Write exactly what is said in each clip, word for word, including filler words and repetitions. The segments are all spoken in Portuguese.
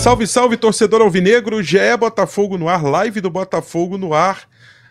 Salve, salve, torcedor alvinegro, G E Botafogo no ar, live do Botafogo no ar,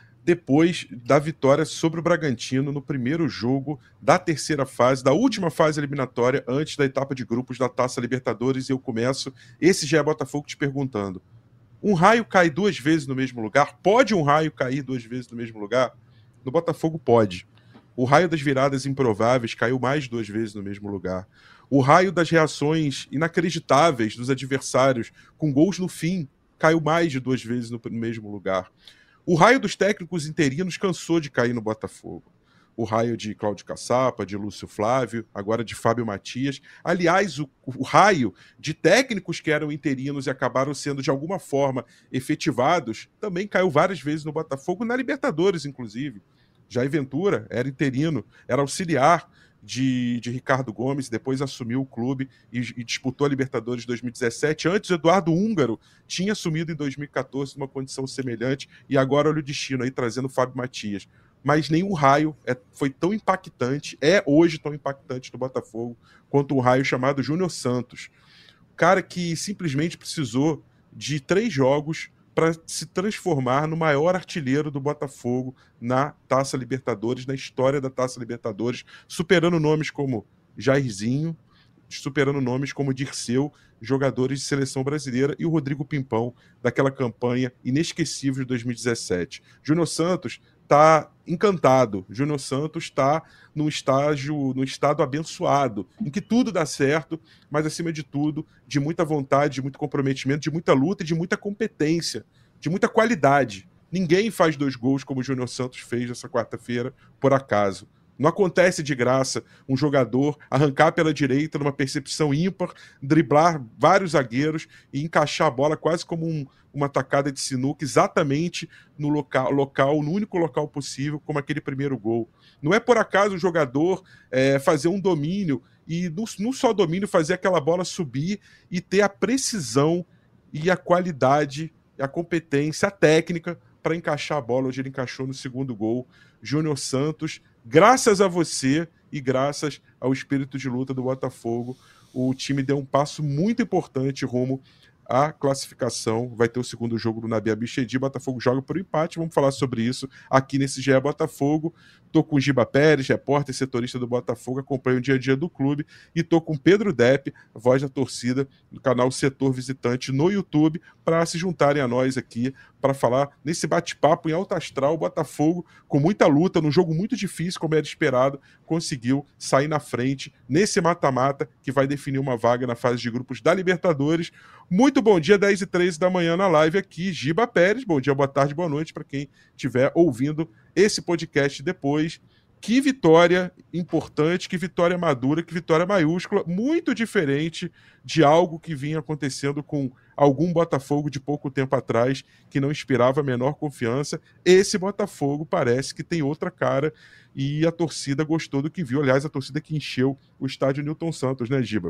depois da vitória sobre o Bragantino no primeiro jogo da terceira fase, da última fase eliminatória, antes da etapa de grupos da Taça Libertadores, e eu começo esse G E Botafogo te perguntando, um raio cai duas vezes no mesmo lugar? Pode um raio cair duas vezes no mesmo lugar? No Botafogo pode. O raio das viradas improváveis caiu mais duas vezes no mesmo lugar. O raio das reações inacreditáveis dos adversários com gols no fim caiu mais de duas vezes no mesmo lugar. O raio dos técnicos interinos cansou de cair no Botafogo. O raio de Cláudio Caçapa, de Lúcio Flávio, agora de Fábio Matias. Aliás, o, o raio de técnicos que eram interinos e acabaram sendo, de alguma forma, efetivados, também caiu várias vezes no Botafogo, na Libertadores, inclusive. Jair Ventura era interino, era auxiliar de, de Ricardo Gomes, depois assumiu o clube e, e disputou a Libertadores de dois mil e dezessete. Antes, Eduardo Húngaro tinha assumido em dois mil e quatorze numa condição semelhante, e agora olha o destino aí, trazendo o Fábio Matias. Mas nenhum raio é, foi tão impactante, é hoje tão impactante do Botafogo, quanto um raio chamado Júnior Santos. O cara que simplesmente precisou de três jogos para se transformar no maior artilheiro do Botafogo na Taça Libertadores, na história da Taça Libertadores, superando nomes como Jairzinho, superando nomes como Dirceu, jogadores de seleção brasileira, e o Rodrigo Pimpão, daquela campanha inesquecível de dois mil e dezessete. Júnior Santos está encantado. Júnior Santos está num estágio, num estado abençoado, em que tudo dá certo, mas acima de tudo, de muita vontade, de muito comprometimento, de muita luta e de muita competência, de muita qualidade. Ninguém faz dois gols como o Júnior Santos fez nessa quarta-feira, por acaso. Não acontece de graça um jogador arrancar pela direita numa percepção ímpar, driblar vários zagueiros e encaixar a bola quase como um, uma tacada de sinuca, exatamente no local, local, no único local possível, como aquele primeiro gol. Não é por acaso o jogador é, fazer um domínio e no, no só domínio fazer aquela bola subir e ter a precisão e a qualidade, a competência, a técnica para encaixar a bola onde ele encaixou no segundo gol. Júnior Santos, graças a você e graças ao espírito de luta do Botafogo, o time deu um passo muito importante rumo à classificação. Vai ter o segundo jogo do Nabi Abichedi, Botafogo joga por empate, vamos falar sobre isso aqui nesse G E Botafogo. Tô com o Giba Pérez, repórter e setorista do Botafogo, acompanha o dia a dia do clube, e tô com Pedro Depp, voz da torcida, do canal Setor Visitante no YouTube, para se juntarem a nós aqui, para falar nesse bate-papo em alto astral. O Botafogo, com muita luta, num jogo muito difícil, como era esperado, conseguiu sair na frente nesse mata-mata que vai definir uma vaga na fase de grupos da Libertadores. Muito bom dia, dez e treze da manhã na live aqui, Giba Pérez. Bom dia, boa tarde, boa noite para quem estiver ouvindo esse podcast depois. Que vitória importante, que vitória madura, que vitória maiúscula, muito diferente de algo que vinha acontecendo com algum Botafogo de pouco tempo atrás, que não inspirava a menor confiança. Esse Botafogo parece que tem outra cara, e a torcida gostou do que viu. Aliás, a torcida que encheu o estádio Newton Santos, né, Giba?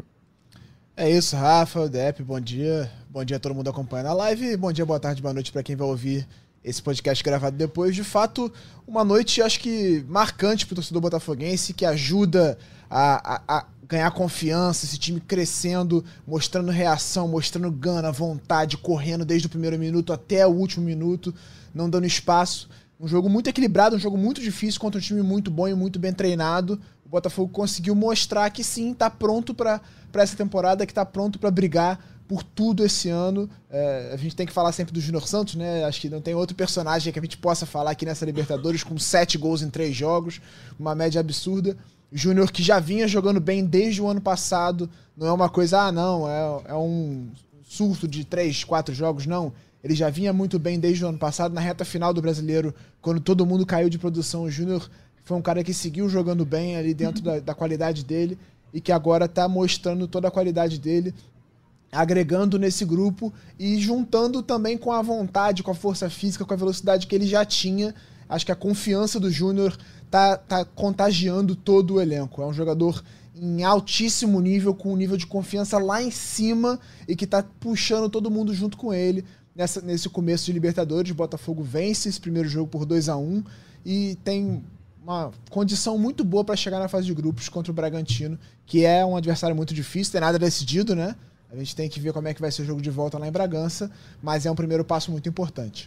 É isso, Rafa, Depp, bom dia. Bom dia a todo mundo acompanhando a live. Bom dia, boa tarde, boa noite para quem vai ouvir esse podcast gravado depois. De fato, uma noite, acho que marcante para o torcedor botafoguense, que ajuda a, a, a ganhar confiança, esse time crescendo, mostrando reação, mostrando gana, vontade, correndo desde o primeiro minuto até o último minuto, não dando espaço. Um jogo muito equilibrado, um jogo muito difícil contra um time muito bom e muito bem treinado. O Botafogo conseguiu mostrar que sim, está pronto para essa temporada, que está pronto para brigar por tudo esse ano. É, a gente tem que falar sempre do Júnior Santos, né? Acho que não tem outro personagem que a gente possa falar aqui nessa Libertadores, com sete gols em três jogos, uma média absurda. Júnior que já vinha jogando bem desde o ano passado, não é uma coisa, ah não, é, é um surto de três, quatro jogos, não. Ele já vinha muito bem desde o ano passado, na reta final do Brasileiro, quando todo mundo caiu de produção. O Júnior foi um cara que seguiu jogando bem ali dentro da, da qualidade dele, e que agora está mostrando toda a qualidade dele, agregando nesse grupo e juntando também com a vontade, com a força física, com a velocidade que ele já tinha. Acho que a confiança do Júnior tá, tá contagiando todo o elenco. É um jogador em altíssimo nível, com um nível de confiança lá em cima, e que tá puxando todo mundo junto com ele nessa, nesse começo de Libertadores. O Botafogo vence esse primeiro jogo por dois a um e tem uma condição muito boa para chegar na fase de grupos contra o Bragantino, que é um adversário muito difícil, tem nada decidido, né? A gente tem que ver como é que vai ser o jogo de volta lá em Bragança, mas é um primeiro passo muito importante.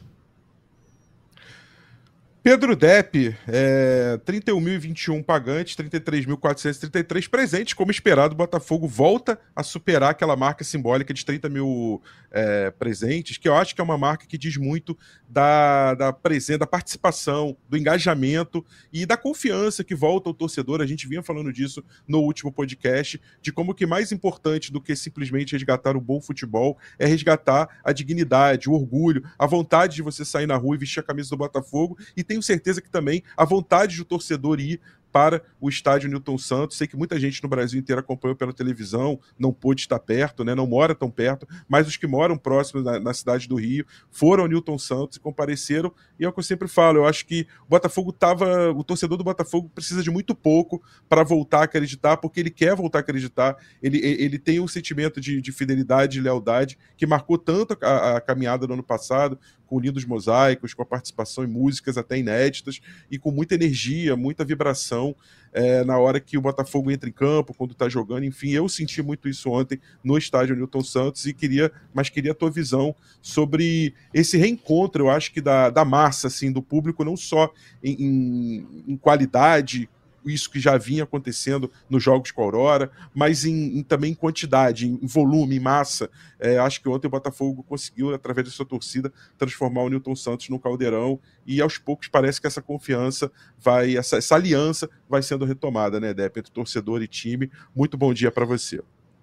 Pedro Depp, é, trinta e um mil e vinte e um pagantes, trinta e três mil quatrocentos e trinta e três presentes. Como esperado, o Botafogo volta a superar aquela marca simbólica de trinta mil é, presentes, que eu acho que é uma marca que diz muito da, da presença, da participação, do engajamento e da confiança que volta ao torcedor. A gente vinha falando disso no último podcast, de como que mais importante do que simplesmente resgatar o bom futebol é resgatar a dignidade, o orgulho, a vontade de você sair na rua e vestir a camisa do Botafogo, e tem tenho certeza que também a vontade do torcedor ir para o estádio Newton Santos. Sei que muita gente no Brasil inteiro acompanhou pela televisão, não pôde estar perto, né, não mora tão perto, mas os que moram próximos na, na cidade do Rio foram ao Newton Santos e compareceram, e é o que eu sempre falo, eu acho que o Botafogo tava, o torcedor do Botafogo precisa de muito pouco para voltar a acreditar, porque ele quer voltar a acreditar, ele, ele tem um sentimento de, de fidelidade e lealdade que marcou tanto a, a caminhada do ano passado, com lindos mosaicos, com a participação em músicas até inéditas, e com muita energia, muita vibração é, na hora que o Botafogo entra em campo, quando está jogando. Enfim, eu senti muito isso ontem no estádio Newton Santos, e queria, mas queria a tua visão sobre esse reencontro, eu acho que da, da massa, assim, do público, não só em, em, em qualidade, isso que já vinha acontecendo nos jogos com a Aurora, mas em, em, também em quantidade, em volume, em massa. É, acho que ontem o Botafogo conseguiu, através da sua torcida, transformar o Newton Santos no caldeirão, e aos poucos parece que essa confiança vai, essa, essa aliança vai sendo retomada, né, Depp, entre torcedor e time. Muito bom dia para você.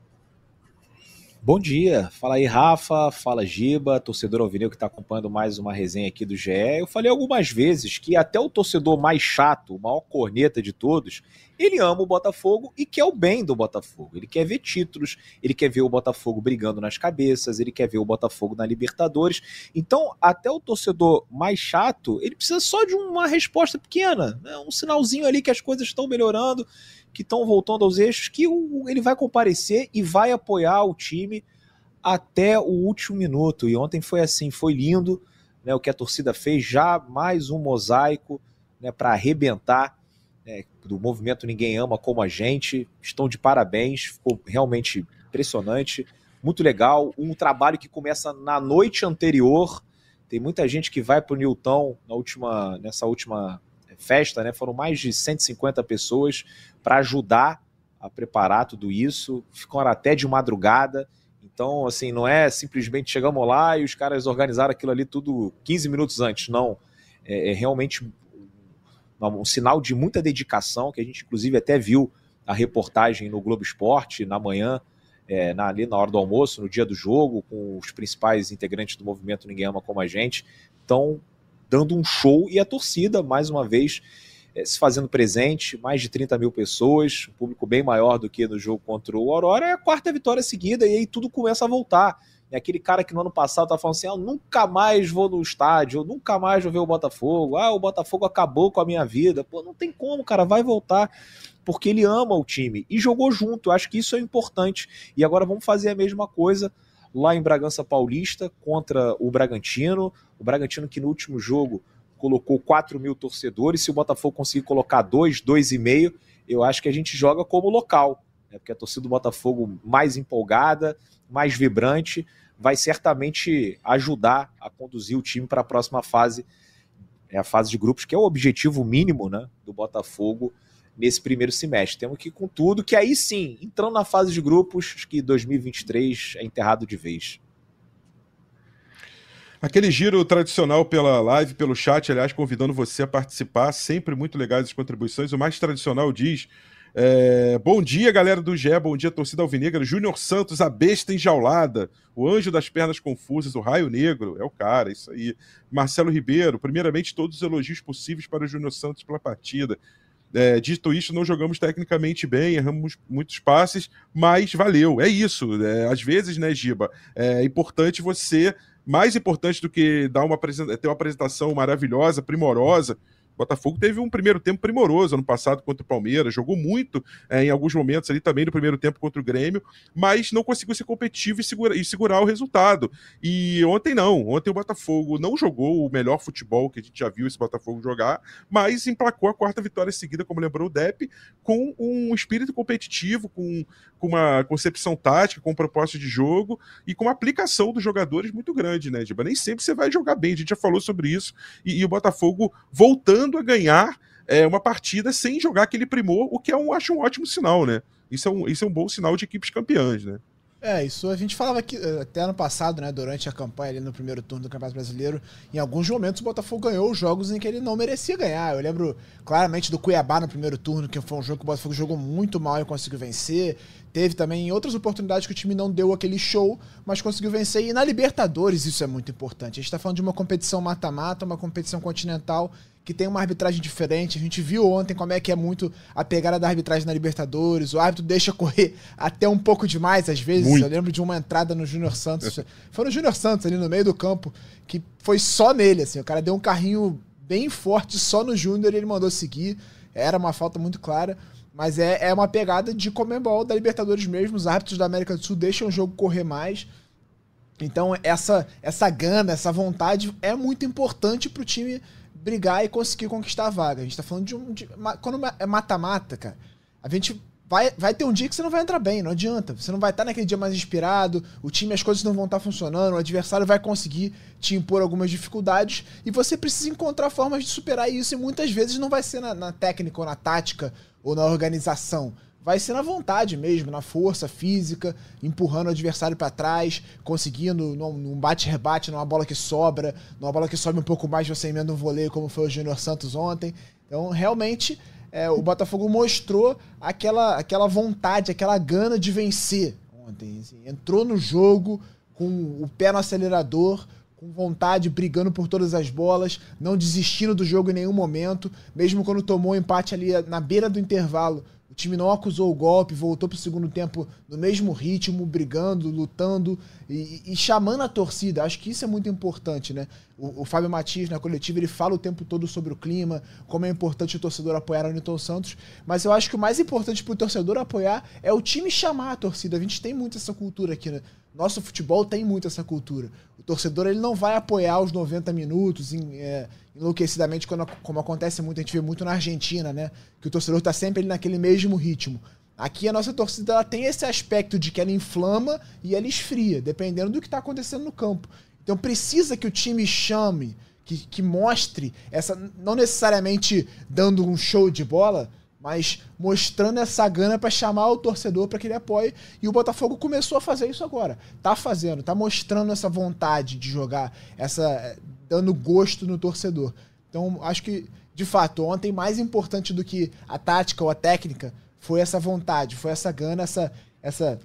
Bom dia, fala aí Rafa, fala Giba, torcedor alvinegro que está acompanhando mais uma resenha aqui do G E. Eu falei algumas vezes que até o torcedor mais chato, o maior corneta de todos, ele ama o Botafogo e quer o bem do Botafogo. Ele quer ver títulos, ele quer ver o Botafogo brigando nas cabeças, ele quer ver o Botafogo na Libertadores. Então, até o torcedor mais chato, ele precisa só de uma resposta pequena, né? Um sinalzinho ali que as coisas estão melhorando, que estão voltando aos eixos, que o, ele vai comparecer e vai apoiar o time até o último minuto. E ontem foi assim, foi lindo, né, o que a torcida fez, já mais um mosaico, né, para arrebentar, né, do movimento Ninguém Ama Como a Gente. Estão de parabéns, ficou realmente impressionante, muito legal, um trabalho que começa na noite anterior. Tem muita gente que vai para o Newton na última, nessa última festa, né? Foram mais de cento e cinquenta pessoas para ajudar a preparar tudo isso, ficaram até de madrugada. Então, assim, não é simplesmente chegamos lá e os caras organizaram aquilo ali tudo quinze minutos antes, não. É, é realmente um, um sinal de muita dedicação, que a gente inclusive até viu a reportagem no Globo Esporte na manhã, é, na, ali na hora do almoço, no dia do jogo, com os principais integrantes do movimento Ninguém Ama Como a Gente. Então, dando um show, e a torcida, mais uma vez, é, se fazendo presente, mais de trinta mil pessoas, um público bem maior do que no jogo contra o Aurora. É a quarta vitória seguida, e aí tudo começa a voltar. É aquele cara que no ano passado estava falando assim, ah, eu nunca mais vou no estádio, eu nunca mais vou ver o Botafogo, ah, o Botafogo acabou com a minha vida. Pô, não tem como, cara, vai voltar, porque ele ama o time, e jogou junto. Eu acho que isso é importante, e agora vamos fazer a mesma coisa lá em Bragança Paulista, contra o Bragantino. O Bragantino que no último jogo colocou quatro mil torcedores. Se o Botafogo conseguir colocar dois, dois e meio, eu acho que a gente joga como local, né? Porque a torcida do Botafogo mais empolgada, mais vibrante, vai certamente ajudar a conduzir o time para a próxima fase, é a fase de grupos, que é o objetivo mínimo, né, do Botafogo nesse primeiro semestre. Temos que ir com tudo, que aí sim, entrando na fase de grupos, acho que dois mil e vinte e três é enterrado de vez. Aquele giro tradicional pela live, pelo chat, aliás, convidando você a participar, sempre muito legais as contribuições. O mais tradicional diz, é, bom dia, galera do G E, bom dia, torcida alvinegra. Júnior Santos, a besta enjaulada, o anjo das pernas confusas, o raio negro, é o cara, isso aí. Marcelo Ribeiro, primeiramente, todos os elogios possíveis para o Júnior Santos pela partida. É, dito isso, não jogamos tecnicamente bem, erramos muitos passes, mas valeu, é isso. É, às vezes, né, Giba, é importante você, mais importante do que dar uma, ter uma apresentação maravilhosa, primorosa, O Botafogo teve um primeiro tempo primoroso ano passado contra o Palmeiras, jogou muito é, em alguns momentos ali também no primeiro tempo contra o Grêmio, mas não conseguiu ser competitivo e, segura, e segurar o resultado. E ontem não, ontem o Botafogo não jogou o melhor futebol que a gente já viu esse Botafogo jogar, mas emplacou a quarta vitória seguida, como lembrou o Depp, com um espírito competitivo, com, com uma concepção tática, com um propósito de jogo e com uma aplicação dos jogadores muito grande, né, Giba? Nem sempre você vai jogar bem, a gente já falou sobre isso, e, e o Botafogo voltando a ganhar é, uma partida sem jogar aquele primor, o que é um, acho um ótimo sinal, né? Isso é um, isso é um bom sinal de equipes campeãs, né? É, isso a gente falava aqui até ano passado, né, durante a campanha ali no primeiro turno do Campeonato Brasileiro, em alguns momentos o Botafogo ganhou os jogos em que ele não merecia ganhar. Eu lembro claramente do Cuiabá no primeiro turno, que foi um jogo que o Botafogo jogou muito mal e conseguiu vencer. Teve também outras oportunidades que o time não deu aquele show, mas conseguiu vencer. E na Libertadores isso é muito importante. A gente tá falando de uma competição mata-mata, uma competição continental que tem uma arbitragem diferente. A gente viu ontem como é que é muito a pegada da arbitragem na Libertadores. O árbitro deixa correr até um pouco demais, às vezes. Muito. Eu lembro de uma entrada no Júnior Santos. Foi no Júnior Santos, ali no meio do campo, que foi só nele, assim. O cara deu um carrinho bem forte só no Júnior e ele mandou seguir. Era uma falta muito clara. Mas é, é uma pegada de Conmebol da Libertadores mesmo. Os árbitros da América do Sul deixam o jogo correr mais. Então essa, essa gana, essa vontade é muito importante pro time brigar e conseguir conquistar a vaga. A gente tá falando de um... De, quando é mata-mata, cara, a gente vai, vai ter um dia que você não vai entrar bem, não adianta. Você não vai estar naquele dia mais inspirado, o time, as coisas não vão estar funcionando, o adversário vai conseguir te impor algumas dificuldades e você precisa encontrar formas de superar isso e muitas vezes não vai ser na, na técnica ou na tática ou na organização. Vai ser na vontade mesmo, na força física, empurrando o adversário para trás, conseguindo num, num bate-rebate, numa bola que sobra, numa bola que sobe um pouco mais, você emenda um voleio, como foi o Júnior Santos ontem. Então, realmente, é, o Botafogo mostrou aquela, aquela vontade, aquela gana de vencer ontem. Assim, entrou no jogo com o pé no acelerador, com vontade, brigando por todas as bolas, não desistindo do jogo em nenhum momento, mesmo quando tomou o empate ali na beira do intervalo. O time não acusou o golpe, voltou para o segundo tempo no mesmo ritmo, brigando, lutando e, e chamando a torcida. Acho que isso é muito importante, né? O, o Fábio Matias, na coletiva, ele fala o tempo todo sobre o clima, como é importante o torcedor apoiar o Newton Santos, mas eu acho que o mais importante para o torcedor apoiar é o time chamar a torcida. A gente tem muito essa cultura aqui, né? Nosso futebol tem muito essa cultura. O torcedor ele não vai apoiar os noventa minutos em, é, enlouquecidamente, quando, como acontece muito, a gente vê muito na Argentina, né? Que o torcedor está sempre ali naquele mesmo ritmo. Aqui a nossa torcida ela tem esse aspecto de que ela inflama e ela esfria, dependendo do que está acontecendo no campo. Então precisa que o time chame, que, que mostre, essa, não necessariamente dando um show de bola, mas mostrando essa gana para chamar o torcedor para que ele apoie. E o Botafogo começou a fazer isso agora. Tá fazendo, tá mostrando essa vontade de jogar, essa dando gosto no torcedor. Então, acho que, de fato, ontem mais importante do que a tática ou a técnica foi essa vontade, foi essa gana, essa, essa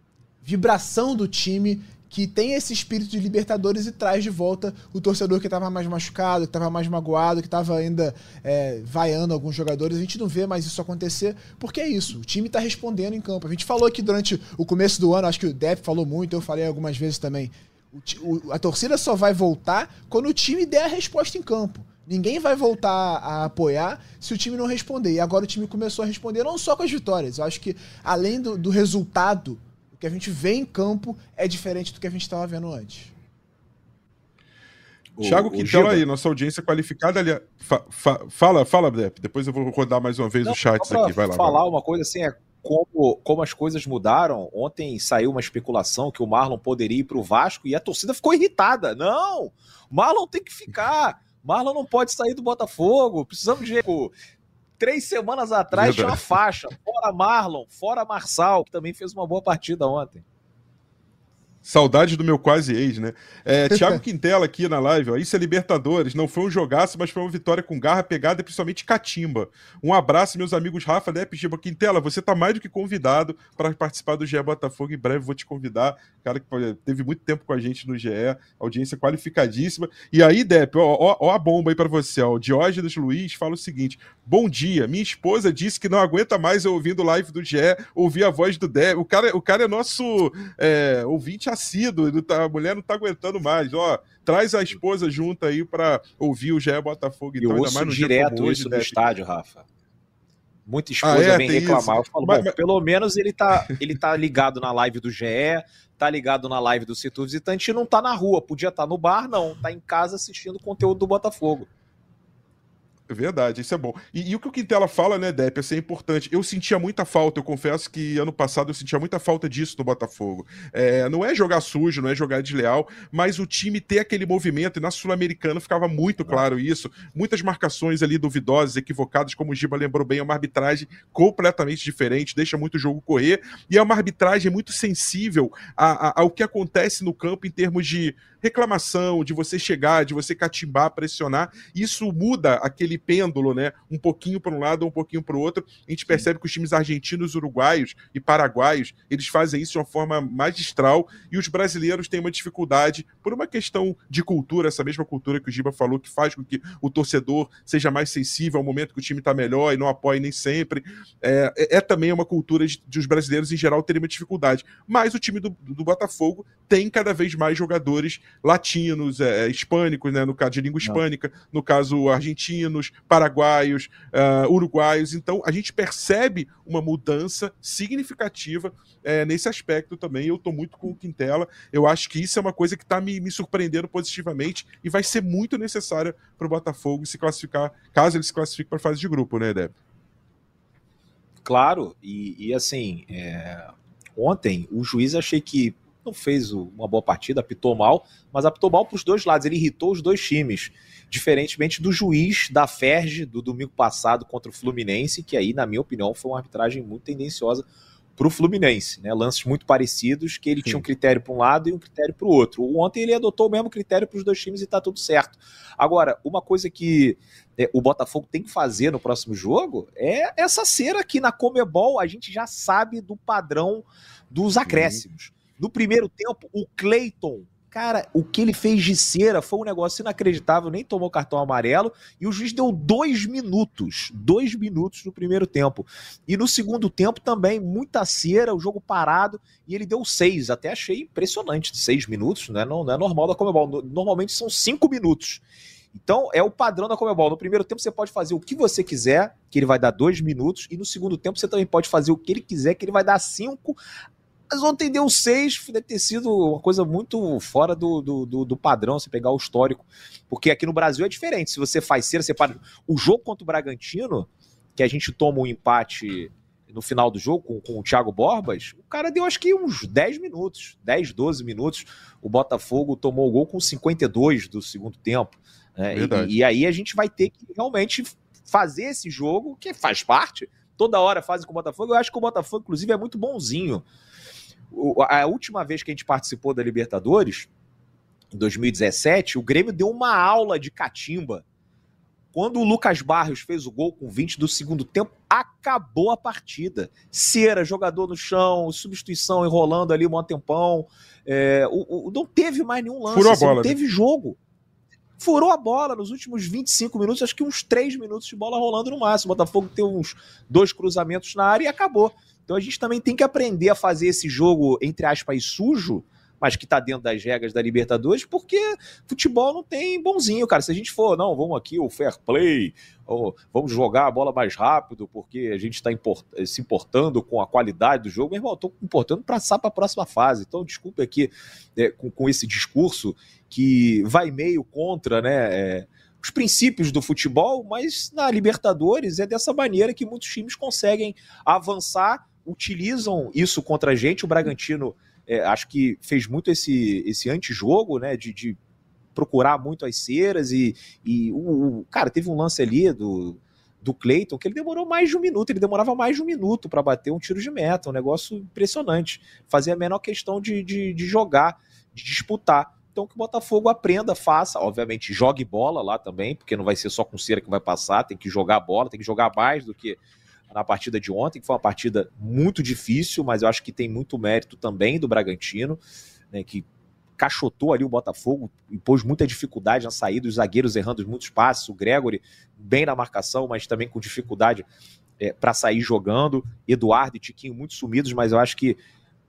vibração do time que tem esse espírito de Libertadores e traz de volta o torcedor que estava mais machucado, que estava mais magoado, que estava ainda é, vaiando alguns jogadores. A gente não vê mais isso acontecer, porque é isso, o time está respondendo em campo. A gente falou aqui durante o começo do ano, acho que o Depp falou muito, eu falei algumas vezes também, o, o, a torcida só vai voltar quando o time der a resposta em campo. Ninguém vai voltar a apoiar se o time não responder. E agora o time começou a responder não só com as vitórias, eu acho que além do, do resultado, o que a gente vê em campo é diferente do que a gente estava vendo antes. Thiago Quintela aí, nossa audiência qualificada ali. Fa, fa, fala, fala, Depp. Depois eu vou rodar mais uma vez os chats aqui. Vai lá. Falar vai lá. uma coisa assim, é como, como as coisas mudaram. Ontem saiu uma especulação que o Marlon poderia ir para o Vasco e a torcida ficou irritada. Não! Marlon tem que ficar. Marlon não pode sair do Botafogo. Precisamos de. Três semanas atrás tinha uma faixa. Fora Marlon, fora Marçal, que também fez uma boa partida ontem. Saudade do meu quase ex, né? É, Thiago Quintela aqui na live, ó. Isso é Libertadores. Não foi um jogaço, mas foi uma vitória com garra, pegada e principalmente catimba. Um abraço, meus amigos Rafa, Depp, Giba. Quintela, você tá mais do que convidado para participar do G E Botafogo. Em breve vou te convidar. Cara que teve muito tempo com a gente no G E, audiência qualificadíssima. E aí, Depp, ó, ó, ó a bomba aí para você, ó. O Diógenes Luiz fala o seguinte: bom dia, minha esposa disse que não aguenta mais eu ouvindo live do G E, ouvir a voz do Depp. O cara, o cara é nosso é, ouvinte enlouquecido, não tá, a mulher não tá aguentando mais. Ó, traz a esposa junto aí pra ouvir o G E Botafogo. Então, eu ainda ouço mais no direto dia hoje, isso né? no estádio, Rafa. Muita esposa Ah, é? vem Tem reclamar. isso. Eu falo, Mas- bom, mas- pelo menos ele tá, ele tá ligado na live do G E, tá ligado na live do Setor Visitante e não tá na rua. Podia estar no bar, não. Tá em casa assistindo conteúdo do Botafogo. É verdade, isso é bom. E, e o que o Quintela fala, né, Depp, isso é importante. Eu sentia muita falta, eu confesso que ano passado eu sentia muita falta disso no Botafogo. É, não é jogar sujo, não é jogar desleal, mas o time ter aquele movimento, e na Sul-Americana ficava muito claro isso. Muitas marcações ali duvidosas, equivocadas, como o Giba lembrou bem, é uma arbitragem completamente diferente, deixa muito o jogo correr, e é uma arbitragem muito sensível a, a, ao que acontece no campo em termos de reclamação, de você chegar, de você catimbar, pressionar. Isso muda aquele pêndulo, né? Um pouquinho para um lado, um pouquinho para o outro. A gente percebe que os times argentinos, uruguaios e paraguaios, eles fazem isso de uma forma magistral, e os brasileiros têm uma dificuldade por uma questão de cultura, essa mesma cultura que o Giba falou, que faz com que o torcedor seja mais sensível ao momento que o time está melhor e não apoie nem sempre. É, é, é também uma cultura de, de os brasileiros, em geral, terem uma dificuldade. Mas o time do, do Botafogo tem cada vez mais jogadores latinos, é, hispânicos, né, no caso de língua hispânica, no caso argentinos, paraguaios, uh, uruguaios. Então a gente percebe uma mudança significativa é, nesse aspecto também. Eu estou muito com o Quintela, eu acho que isso é uma coisa que está me, me surpreendendo positivamente e vai ser muito necessária para o Botafogo se classificar, caso ele se classifique para a fase de grupo, né, Deb? Claro, e, e assim, é... ontem o juiz achei que não fez uma boa partida, apitou mal, mas apitou mal para os dois lados, ele irritou os dois times, diferentemente do juiz da F E R J do domingo passado contra o Fluminense, que aí, na minha opinião, foi uma arbitragem muito tendenciosa para o Fluminense, né? Lances muito parecidos, que ele Sim. tinha um critério para um lado e um critério para o outro. Ontem ele adotou o mesmo critério para os dois times e está tudo certo. Agora, uma coisa que é, o Botafogo tem que fazer no próximo jogo é essa cera aqui na Conmebol, a gente já sabe do padrão dos acréscimos. Sim. No primeiro tempo, o Cleiton, cara, o que ele fez de cera foi um negócio inacreditável, nem tomou cartão amarelo, e o juiz deu dois minutos, dois minutos no primeiro tempo. E no segundo tempo também, muita cera, o jogo parado, e ele deu seis, até achei impressionante, seis minutos, né? não, não é normal da Conmebol, normalmente são cinco minutos. Então, é o padrão da Conmebol. No primeiro tempo você pode fazer o que você quiser, que ele vai dar dois minutos, e no segundo tempo você também pode fazer o que ele quiser, que ele vai dar cinco. Mas ontem deu seis, deve ter sido uma coisa muito fora do, do, do, do padrão, você pegar o histórico. Porque aqui no Brasil é diferente. Se você faz cera, você para. O jogo contra o Bragantino, que a gente toma um empate no final do jogo com, com o Thiago Borbas, o cara deu acho que uns dez minutos, dez, doze minutos. O Botafogo tomou o gol com cinquenta e dois do segundo tempo. Né? E, e aí a gente vai ter que realmente fazer esse jogo, que faz parte. Toda hora fazem com o Botafogo. Eu acho que o Botafogo, inclusive, é muito bonzinho. A última vez que a gente participou da Libertadores, em dois mil e dezessete, o Grêmio deu uma aula de catimba. Quando o Lucas Barrios fez o gol com vinte do segundo tempo, acabou a partida. Cera, jogador no chão, substituição enrolando ali um bom tempão. É, o, o, não teve mais nenhum lance, Furou a assim, bola, não teve né? jogo. Furou a bola nos últimos vinte e cinco minutos, acho que uns três minutos de bola rolando no máximo. O Botafogo tem uns dois cruzamentos na área e acabou. Então a gente também tem que aprender a fazer esse jogo, entre aspas, sujo, mas que tá dentro das regras da Libertadores, porque futebol não tem bonzinho, cara. Se a gente for, não, vamos aqui, o fair play, ou vamos jogar a bola mais rápido, porque a gente está import- se importando com a qualidade do jogo, meu irmão, eu tô importando para passar para a próxima fase. Então, desculpe aqui é, com, com esse discurso que vai meio contra, né, é, os princípios do futebol, mas na Libertadores é dessa maneira que muitos times conseguem avançar, utilizam isso contra a gente. O Bragantino, é, acho que fez muito esse, esse antijogo, né, de, de procurar muito as ceras, e, e o, o cara, teve um lance ali do, do Cleiton, que ele demorou mais de um minuto, ele demorava mais de um minuto para bater um tiro de meta, um negócio impressionante, fazia a menor questão de, de, de jogar, de disputar. Então que o Botafogo aprenda, faça, obviamente jogue bola lá também, porque não vai ser só com cera que vai passar, tem que jogar bola, tem que jogar mais do que na partida de ontem, que foi uma partida muito difícil, mas eu acho que tem muito mérito também do Bragantino, né, que cachotou ali o Botafogo e pôs muita dificuldade na saída, os zagueiros errando muitos passes, o Gregory bem na marcação, mas também com dificuldade é, para sair jogando, Eduardo e Tiquinho muito sumidos, mas eu acho que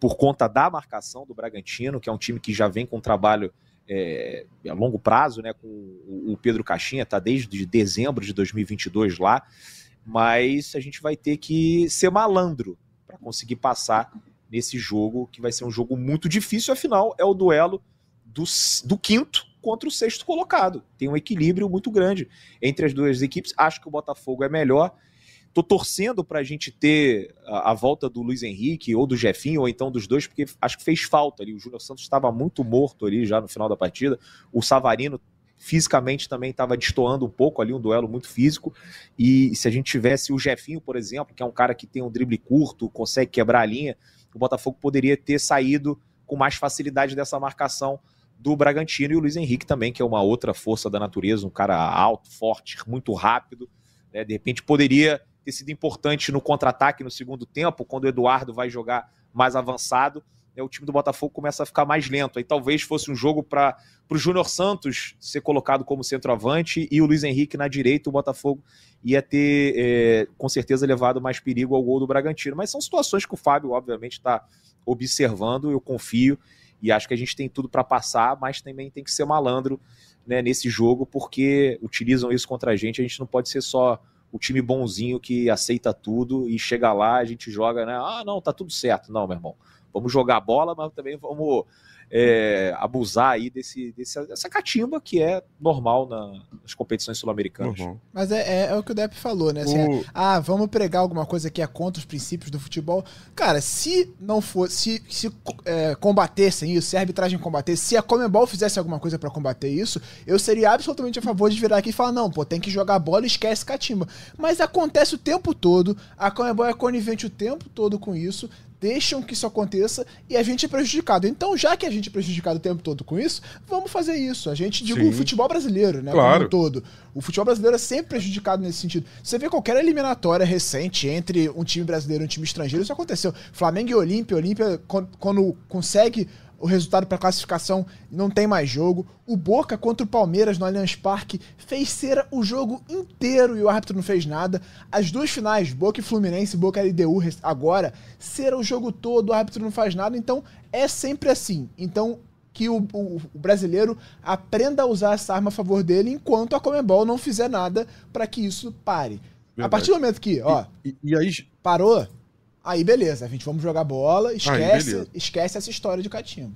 por conta da marcação do Bragantino, que é um time que já vem com um trabalho é, a longo prazo, né, com o Pedro Caixinha, está desde dezembro de dois mil e vinte e dois lá, mas a gente vai ter que ser malandro para conseguir passar nesse jogo, que vai ser um jogo muito difícil, afinal é o duelo do, do quinto contra o sexto colocado. Tem um equilíbrio muito grande entre as duas equipes. Acho que o Botafogo é melhor. Tô torcendo para a gente ter a, a volta do Luiz Henrique ou do Jefinho, ou então dos dois, porque acho que fez falta ali. O Júnior Santos estava muito morto ali já no final da partida. O Savarino fisicamente também estava destoando um pouco ali, um duelo muito físico. E se a gente tivesse o Jefinho, por exemplo, que é um cara que tem um drible curto, consegue quebrar a linha, o Botafogo poderia ter saído com mais facilidade dessa marcação do Bragantino, e o Luiz Henrique também, que é uma outra força da natureza, um cara alto, forte, muito rápido, né? De repente poderia ter sido importante no contra-ataque no segundo tempo, quando o Eduardo vai jogar mais avançado, né? O time do Botafogo começa a ficar mais lento, aí talvez fosse um jogo para o Júnior Santos ser colocado como centroavante e o Luiz Henrique na direita. O Botafogo ia ter, é, com certeza, levado mais perigo ao gol do Bragantino, mas são situações que o Fábio, obviamente, está observando, eu confio, e acho que a gente tem tudo para passar, mas também tem que ser malandro, né, nesse jogo, porque utilizam isso contra a gente. A gente não pode ser só o time bonzinho que aceita tudo e chega lá, a gente joga, né? Ah, não, tá tudo certo. Não, meu irmão. Vamos jogar bola, mas também vamos é, abusar aí desse, desse, dessa catimba que é normal na, nas competições sul-americanas. Uhum. Mas é, é, é o que o Depp falou, né? Assim, o... Ah, vamos pregar alguma coisa que é contra os princípios do futebol. Cara, se não fosse, se, se é, combatessem isso, se a arbitragem combatesse, se a Conmebol fizesse alguma coisa pra combater isso, eu seria absolutamente a favor de virar aqui e falar, não, pô, tem que jogar bola e esquece catimba. Mas acontece o tempo todo, a Conmebol é conivente o tempo todo com isso, deixam que isso aconteça e a gente é prejudicado. Então, já que a gente é prejudicado o tempo todo com isso, vamos fazer isso. A gente, digo, Sim. o futebol brasileiro, né? Claro. Como um todo. O futebol brasileiro é sempre prejudicado nesse sentido. Você vê qualquer eliminatória recente entre um time brasileiro e um time estrangeiro, isso aconteceu. Flamengo e Olímpia, Olímpia, quando consegue o resultado para classificação, não tem mais jogo. O Boca contra o Palmeiras no Allianz Parque fez cera o jogo inteiro e o árbitro não fez nada. As duas finais, Boca e Fluminense, Boca e L D U agora, cera o jogo todo, o árbitro não faz nada. Então é sempre assim. Então que o, o, o brasileiro aprenda a usar essa arma a favor dele, enquanto a Conmebol não fizer nada para que isso pare. Verdade. A partir do momento que, ó, e, e, e aí parou... Aí beleza, a gente vamos jogar bola, esquece, esquece essa história de catimbo.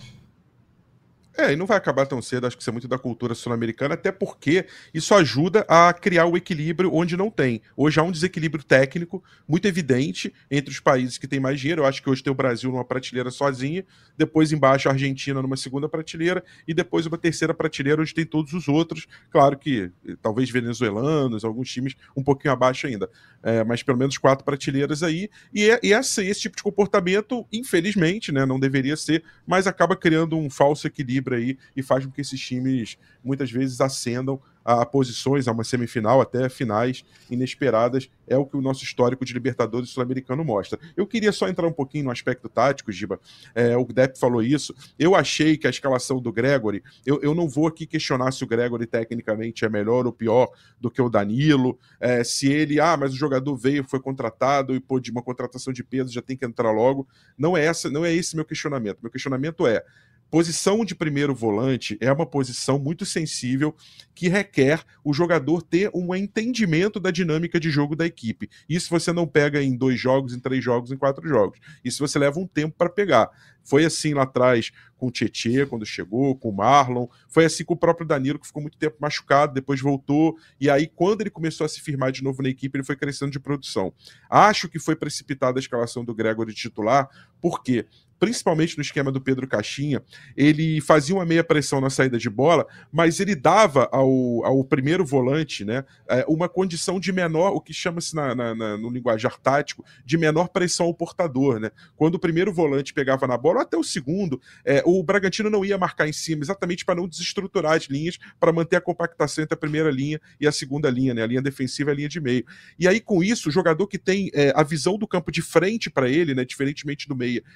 É, e não vai acabar tão cedo, acho que isso é muito da cultura sul-americana, até porque isso ajuda a criar o equilíbrio onde não tem. Hoje há um desequilíbrio técnico muito evidente entre os países que têm mais dinheiro. Eu acho que hoje tem o Brasil numa prateleira sozinha, depois embaixo a Argentina numa segunda prateleira, e depois uma terceira prateleira onde tem todos os outros. Claro que talvez venezuelanos, alguns times um pouquinho abaixo ainda, é, mas pelo menos quatro prateleiras aí. E, é, e esse, esse tipo de comportamento, infelizmente, né, não deveria ser, mas acaba criando um falso equilíbrio aí e faz com que esses times muitas vezes ascendam a posições, a uma semifinal, até finais inesperadas. É o que o nosso histórico de Libertadores sul-americano mostra. Eu queria só entrar um pouquinho no aspecto tático, Giba. É, o Depp falou isso. Eu achei que a escalação do Gregori, eu, eu não vou aqui questionar se o Gregori tecnicamente é melhor ou pior do que o Danilo, é, se ele, ah, mas o jogador veio, foi contratado e pô, de uma contratação de peso já tem que entrar logo. Não é, essa, não é esse meu questionamento. Meu questionamento é: posição de primeiro volante é uma posição muito sensível que requer o jogador ter um entendimento da dinâmica de jogo da equipe. Isso você não pega em dois jogos, em três jogos, em quatro jogos. Isso você leva um tempo para pegar. Foi assim lá atrás com o Tietê, quando chegou, com o Marlon. Foi assim com o próprio Danilo, que ficou muito tempo machucado, depois voltou. E aí, quando ele começou a se firmar de novo na equipe, ele foi crescendo de produção. Acho que foi precipitada a escalação do Gregori titular, porque principalmente no esquema do Pedro Caixinha, ele fazia uma meia pressão na saída de bola, mas ele dava ao, ao primeiro volante, né, uma condição de menor, o que chama-se na, na, na, no linguajar tático, de menor pressão ao portador, né? Quando o primeiro volante pegava na bola, ou até o segundo, é, o Bragantino não ia marcar em cima, exatamente para não desestruturar as linhas, para manter a compactação entre a primeira linha e a segunda linha, né, a linha defensiva e a linha de meio. E aí, com isso, o jogador que tem é, a visão do campo de frente para ele, né, diferentemente do meia, que muitas vezes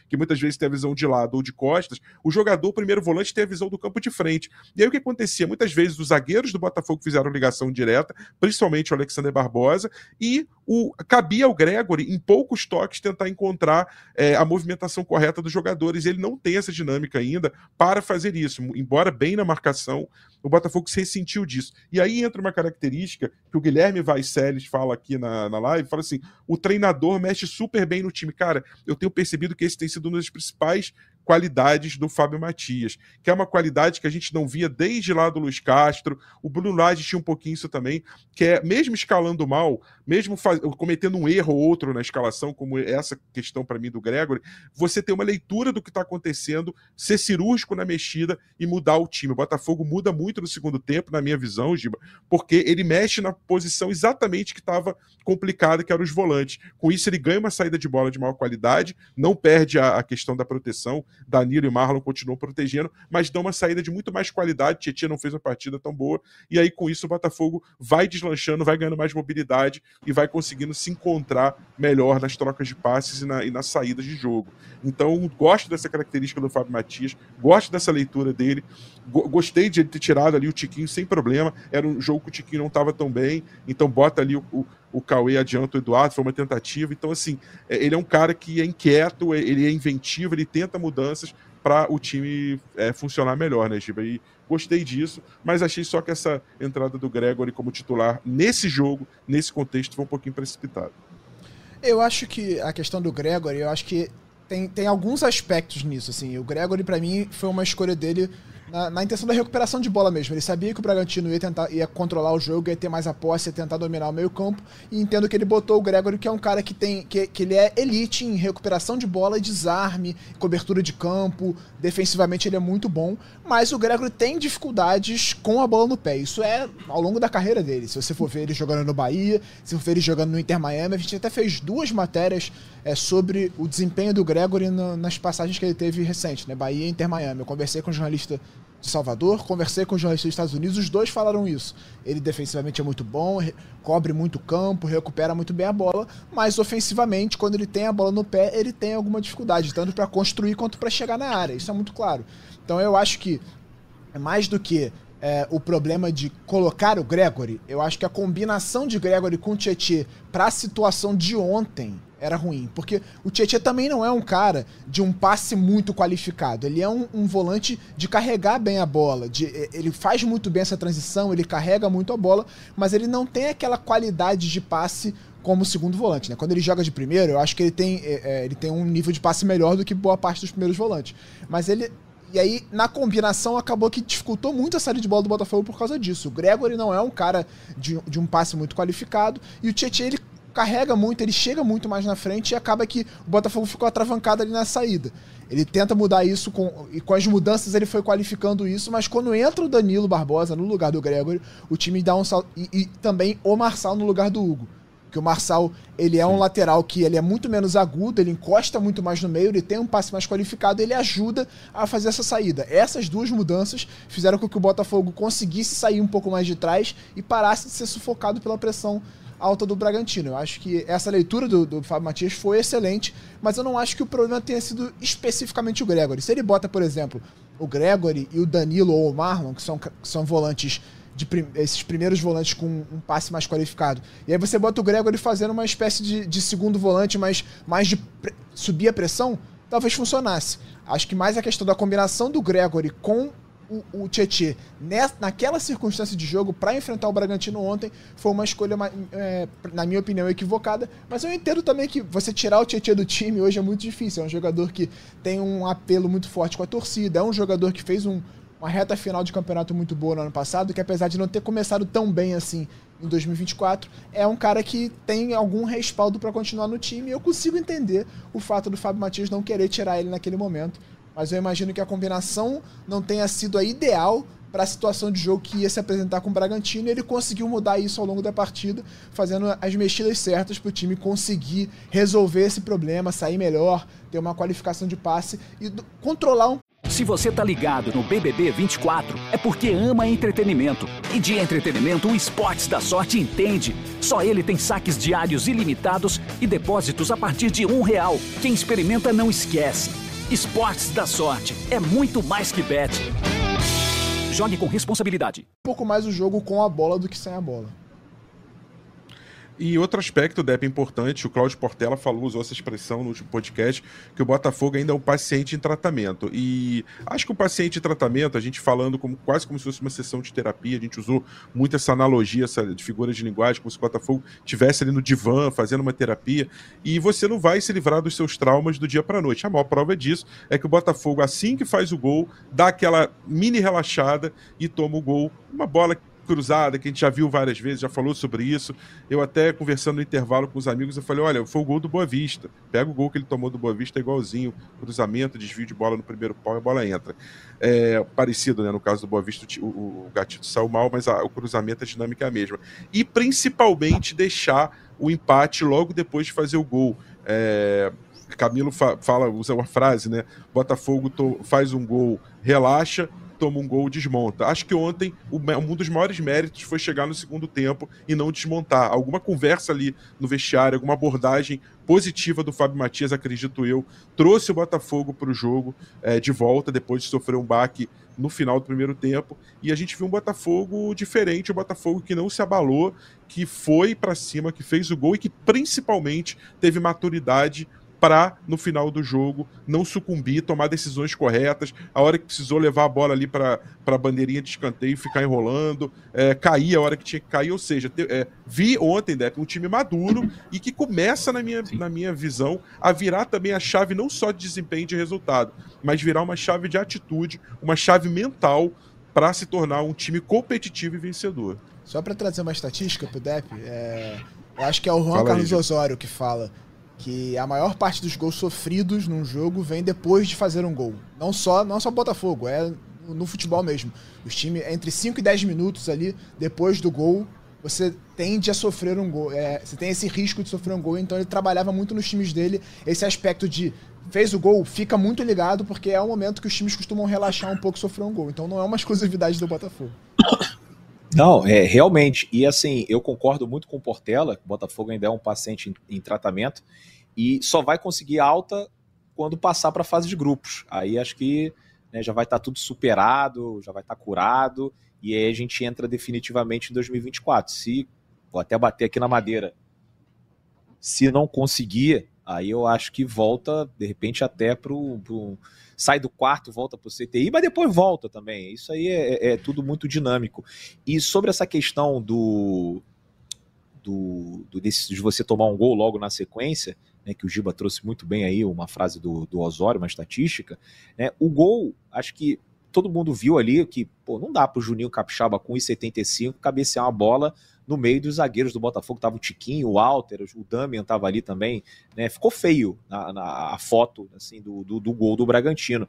vezes tem a visão de lado ou de costas, o jogador, o primeiro volante, tem a visão do campo de frente. E aí o que acontecia? Muitas vezes os zagueiros do Botafogo fizeram ligação direta, principalmente o Alexander Barbosa, e o, cabia ao Gregory, em poucos toques, tentar encontrar é, a movimentação correta dos jogadores. Ele não tem essa dinâmica ainda para fazer isso, embora bem na marcação, o Botafogo se ressentiu disso. E aí entra uma característica que o Guilherme Vaiceles fala aqui na, na live, fala assim, o treinador mexe super bem no time. Cara, eu tenho percebido que esse tem sido uma das principais qualidades do Fábio Matias, que é uma qualidade que a gente não via desde lá do Luiz Castro, o Bruno Lage tinha um pouquinho isso também, que é, mesmo escalando mal, mesmo faz, cometendo um erro ou outro na escalação, como essa questão para mim do Gregory, você tem uma leitura do que está acontecendo, ser cirúrgico na mexida e mudar o time. O Botafogo muda muito no segundo tempo, na minha visão, Giba, porque ele mexe na posição exatamente que estava complicada, que eram os volantes. Com isso ele ganha uma saída de bola de maior qualidade, não perde a, a questão da proteção, Danilo e Marlon continuam protegendo, mas dão uma saída de muito mais qualidade. Tietchan não fez uma partida tão boa, e aí com isso o Botafogo vai deslanchando, vai ganhando mais mobilidade e vai conseguindo se encontrar melhor nas trocas de passes e, na, e nas saídas de jogo. Então gosto dessa característica do Fábio Matias, gosto dessa leitura dele, go gostei de ele ter tirado ali o Tiquinho sem problema, era um jogo que o Tiquinho não estava tão bem, então bota ali o, o o Cauê adianta o Eduardo, foi uma tentativa. Então, assim, ele é um cara que é inquieto, ele é inventivo, ele tenta mudanças para o time é, funcionar melhor, né, Giba? E gostei disso, mas achei só que essa entrada do Gregory como titular nesse jogo, nesse contexto, foi um pouquinho precipitada. Eu acho que a questão do Gregory, eu acho que tem, tem alguns aspectos nisso, assim. O Gregory, para mim, foi uma escolha dele Na, na intenção da recuperação de bola mesmo. Ele sabia que o Bragantino ia tentar ia controlar o jogo, ia ter mais a posse, ia tentar dominar o meio campo, e entendo que ele botou o Gregory, que é um cara que tem que, que ele é elite em recuperação de bola e desarme, cobertura de campo, defensivamente ele é muito bom, mas o Gregory tem dificuldades com a bola no pé. Isso é ao longo da carreira dele. Se você for ver ele jogando no Bahia, se for ver ele jogando no Inter Miami, a gente até fez duas matérias é, sobre o desempenho do Gregory no, nas passagens que ele teve recente, né? Bahia e Inter Miami. Eu conversei com um jornalista de Salvador, conversei com os jornalistas dos Estados Unidos, os dois falaram isso. Ele defensivamente é muito bom, cobre muito campo, recupera muito bem a bola, mas ofensivamente, quando ele tem a bola no pé, ele tem alguma dificuldade, tanto para construir quanto para chegar na área. Isso é muito claro. Então eu acho que é mais do que é, o problema de colocar o Gregory, eu acho que a combinação de Gregory com o Tietchan para a situação de ontem era ruim, porque o Tietchan também não é um cara de um passe muito qualificado, ele é um, um volante de carregar bem a bola, de, ele faz muito bem essa transição, ele carrega muito a bola, mas ele não tem aquela qualidade de passe como segundo volante, né? Quando ele joga de primeiro, eu acho que ele tem, é, ele tem um nível de passe melhor do que boa parte dos primeiros volantes, mas ele... E aí, na combinação, acabou que dificultou muito a saída de bola do Botafogo por causa disso. O Gregory não é um cara de, de um passe muito qualificado, e o Tietchan, ele carrega muito, ele chega muito mais na frente, e acaba que o Botafogo ficou atravancado ali na saída. Ele tenta mudar isso, com, e com as mudanças ele foi qualificando isso, mas quando entra o Danilo Barbosa no lugar do Gregory, o time dá um salto, e, e também o Marçal no lugar do Hugo. Porque o Marçal, ele é um lateral que ele é muito menos agudo, ele encosta muito mais no meio, ele tem um passe mais qualificado, ele ajuda a fazer essa saída. Essas duas mudanças fizeram com que o Botafogo conseguisse sair um pouco mais de trás e parasse de ser sufocado pela pressão alta do Bragantino. Eu acho que essa leitura do, do Fábio Matias foi excelente, mas eu não acho que o problema tenha sido especificamente o Gregory. Se ele bota, por exemplo, o Gregory e o Danilo ou o Marlon, que são, que são volantes... De prim esses primeiros volantes com um passe mais qualificado. E aí você bota o Gregory fazendo uma espécie de, de segundo volante, mas mais de subir a pressão, talvez funcionasse. Acho que mais a questão da combinação do Gregory com o, o Tietchan naquela circunstância de jogo para enfrentar o Bragantino ontem foi uma escolha, é, na minha opinião, equivocada. Mas eu entendo também que você tirar o Tietchan do time hoje é muito difícil. É um jogador que tem um apelo muito forte com a torcida, é um jogador que fez um uma reta final de campeonato muito boa no ano passado, que apesar de não ter começado tão bem assim em dois mil e vinte e quatro, é um cara que tem algum respaldo para continuar no time, e eu consigo entender o fato do Fábio Matias não querer tirar ele naquele momento, mas eu imagino que a combinação não tenha sido a ideal para a situação de jogo que ia se apresentar com o Bragantino, e ele conseguiu mudar isso ao longo da partida, fazendo as mexidas certas para o time conseguir resolver esse problema, sair melhor, ter uma qualificação de passe e controlar um. Se você tá ligado no B B B vinte e quatro, é porque ama entretenimento. E de entretenimento, o Esportes da Sorte entende. Só ele tem saques diários ilimitados e depósitos a partir de um real. Quem experimenta não esquece. Esportes da Sorte é muito mais que bet. Jogue com responsabilidade. Um pouco mais o jogo com a bola do que sem a bola. E outro aspecto, Depp, importante, o Cláudio Portela falou, usou essa expressão no último podcast, que o Botafogo ainda é um paciente em tratamento. E acho que o paciente em tratamento, a gente falando como, quase como se fosse uma sessão de terapia, a gente usou muito essa analogia, essa de figuras de linguagem, como se o Botafogo estivesse ali no divã, fazendo uma terapia, e você não vai se livrar dos seus traumas do dia para a noite. A maior prova disso é que o Botafogo, assim que faz o gol, dá aquela mini relaxada e toma o gol, uma bola cruzada, que a gente já viu várias vezes, já falou sobre isso. Eu até conversando no intervalo com os amigos, eu falei, olha, foi o gol do Boa Vista. Pega o gol que ele tomou do Boa Vista, é igualzinho, cruzamento, desvio de bola no primeiro pau e a bola entra. É parecido, né, no caso do Boa Vista, o, o Gatito saiu mal, mas a, o cruzamento, a dinâmica é a mesma. E principalmente deixar o empate logo depois de fazer o gol. É... Camilo fa fala, usa uma frase, né, Botafogo faz um gol, relaxa, toma um gol, desmonta. Acho que ontem o, um dos maiores méritos foi chegar no segundo tempo e não desmontar. Alguma conversa ali no vestiário, alguma abordagem positiva do Fábio Matias, acredito eu, trouxe o Botafogo para o jogo é, de volta, depois de sofrer um baque no final do primeiro tempo, e a gente viu um Botafogo diferente, um Botafogo que não se abalou, que foi para cima, que fez o gol e que principalmente teve maturidade para, no final do jogo, não sucumbir, tomar decisões corretas, a hora que precisou levar a bola ali para a bandeirinha de escanteio, ficar enrolando, é, cair a hora que tinha que cair, ou seja, te, é, vi ontem, Depp, um time maduro e que começa, na minha, na minha visão, a virar também a chave não só de desempenho e de resultado, mas virar uma chave de atitude, uma chave mental para se tornar um time competitivo e vencedor. Só para trazer uma estatística pro Depp, é, eu acho que é o Juan Fala Carlos aí, Osório que fala que a maior parte dos gols sofridos num jogo vem depois de fazer um gol. Não só não só Botafogo, é no futebol mesmo. Os times, entre cinco e dez minutos ali, depois do gol, você tende a sofrer um gol. É, você tem esse risco de sofrer um gol, então ele trabalhava muito nos times dele, esse aspecto de fez o gol, fica muito ligado, porque é o momento que os times costumam relaxar um pouco e sofrer um gol. Então não é uma exclusividade do Botafogo. Não, é realmente. E assim, eu concordo muito com o Portela, que o Botafogo ainda é um paciente em, em tratamento, e só vai conseguir alta quando passar para a fase de grupos. Aí acho que, né, já vai estar tá tudo superado, já vai estar tá curado, e aí a gente entra definitivamente em dois mil e vinte e quatro. Se, vou até bater aqui na madeira, se não conseguir, aí eu acho que volta, de repente, até para o... sai do quarto, volta para o C T I, mas depois volta também. Isso aí é, é tudo muito dinâmico. E sobre essa questão do, do, do desse, de você tomar um gol logo na sequência, né, que o Giba trouxe muito bem aí, uma frase do, do Osório, uma estatística, né, o gol, acho que todo mundo viu ali que pô, não dá para o Juninho Capixaba com um e setenta e cinco cabecear uma bola no meio dos zagueiros do Botafogo. Tava o Tiquinho, o Walter, o Damian tava ali também, né? Ficou feio na, na a foto assim, do, do, do gol do Bragantino.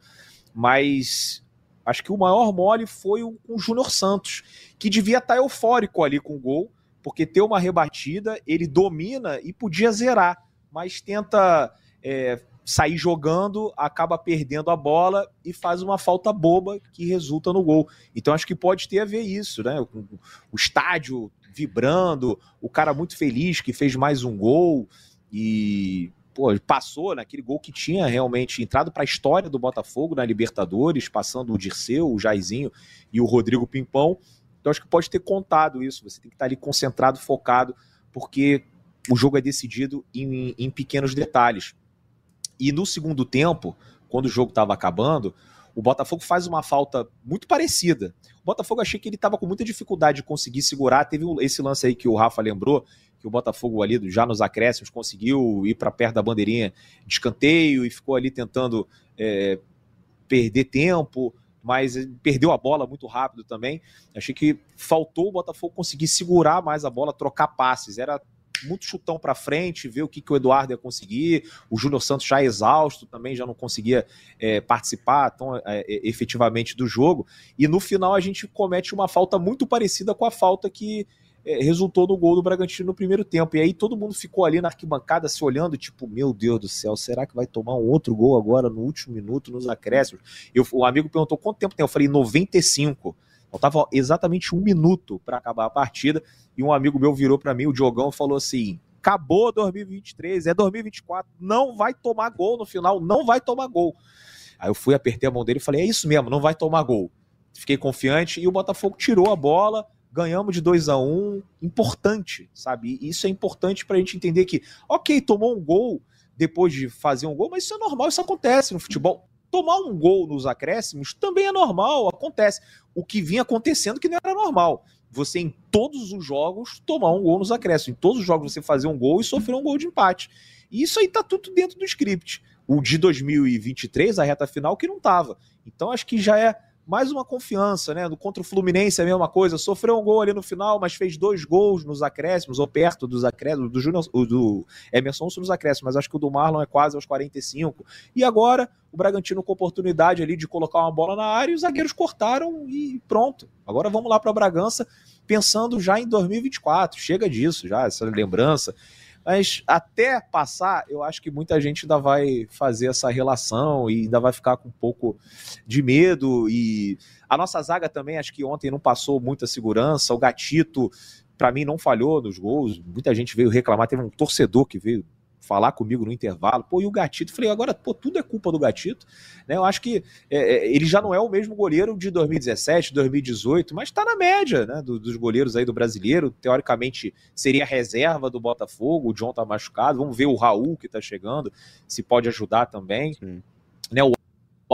Mas acho que o maior mole foi o, o Júnior Santos, que devia estar eufórico ali com o gol, porque ter uma rebatida, ele domina e podia zerar, mas tenta é, sair jogando, acaba perdendo a bola e faz uma falta boba que resulta no gol. Então acho que pode ter a ver isso, né? O, o estádio vibrando, o cara muito feliz que fez mais um gol e pô, passou naquele gol que tinha realmente entrado para a história do Botafogo na Libertadores, passando o Dirceu, o Jairzinho e o Rodrigo Pimpão. Então acho que pode ter contado isso, você tem que estar ali concentrado, focado, porque o jogo é decidido em, em pequenos detalhes. E no segundo tempo, quando o jogo estava acabando, o Botafogo faz uma falta muito parecida. O Botafogo, achei que ele estava com muita dificuldade de conseguir segurar. Teve esse lance aí que o Rafa lembrou, que o Botafogo ali, já nos acréscimos, conseguiu ir para perto da bandeirinha de escanteio e ficou ali tentando é, perder tempo, mas perdeu a bola muito rápido também. Achei que faltou o Botafogo conseguir segurar mais a bola, trocar passes. Era muito chutão para frente, ver o que, que o Eduardo ia conseguir. O Júnior Santos já exausto também, já não conseguia é, participar tão é, efetivamente do jogo. E no final a gente comete uma falta muito parecida com a falta que é, resultou no gol do Bragantino no primeiro tempo. E aí todo mundo ficou ali na arquibancada se olhando, tipo, meu Deus do céu, será que vai tomar um outro gol agora no último minuto, nos acréscimos? Eu, o amigo perguntou quanto tempo tem, eu falei noventa e cinco. Faltava exatamente um minuto para acabar a partida e um amigo meu virou para mim, o Diogão, falou assim, acabou dois mil e vinte e três, é dois mil e vinte e quatro, não vai tomar gol no final, não vai tomar gol. Aí eu fui, apertei a mão dele e falei, é isso mesmo, não vai tomar gol. Fiquei confiante e o Botafogo tirou a bola, ganhamos de dois a um, importante, sabe? E isso é importante pra gente entender que, ok, tomou um gol depois de fazer um gol, mas isso é normal, isso acontece no futebol. Tomar um gol nos acréscimos também é normal, acontece. O que vinha acontecendo que não era normal. Você, em todos os jogos, tomar um gol nos acréscimos. Em todos os jogos você fazer um gol e sofrer um gol de empate. E isso aí tá tudo dentro do script. O de dois mil e vinte e três, a reta final, que não tava. Então acho que já é mais uma confiança, né? Contra o Fluminense é a mesma coisa. Sofreu um gol ali no final, mas fez dois gols nos acréscimos, ou perto dos acréscimos, do, Júnior, do Emerson nos acréscimos, mas acho que o do Marlon é quase aos quarenta e cinco. E agora o Bragantino com oportunidade ali de colocar uma bola na área e os zagueiros cortaram e pronto. Agora vamos lá para Bragança pensando já em dois mil e vinte e quatro. Chega disso já, essa lembrança. Mas até passar, eu acho que muita gente ainda vai fazer essa relação e ainda vai ficar com um pouco de medo. E a nossa zaga também, acho que ontem não passou muita segurança. O Gatito, para mim, não falhou nos gols. Muita gente veio reclamar. Teve um torcedor que veio falar comigo no intervalo, pô, e o Gatito? Falei, agora, pô, tudo é culpa do Gatito, né? Eu acho que é, ele já não é o mesmo goleiro de dois mil e dezessete, dois mil e dezoito, mas tá na média, né, do, dos goleiros aí do brasileiro, teoricamente seria reserva do Botafogo, o John tá machucado, vamos ver o Raul que tá chegando, se pode ajudar também, Sim. né, o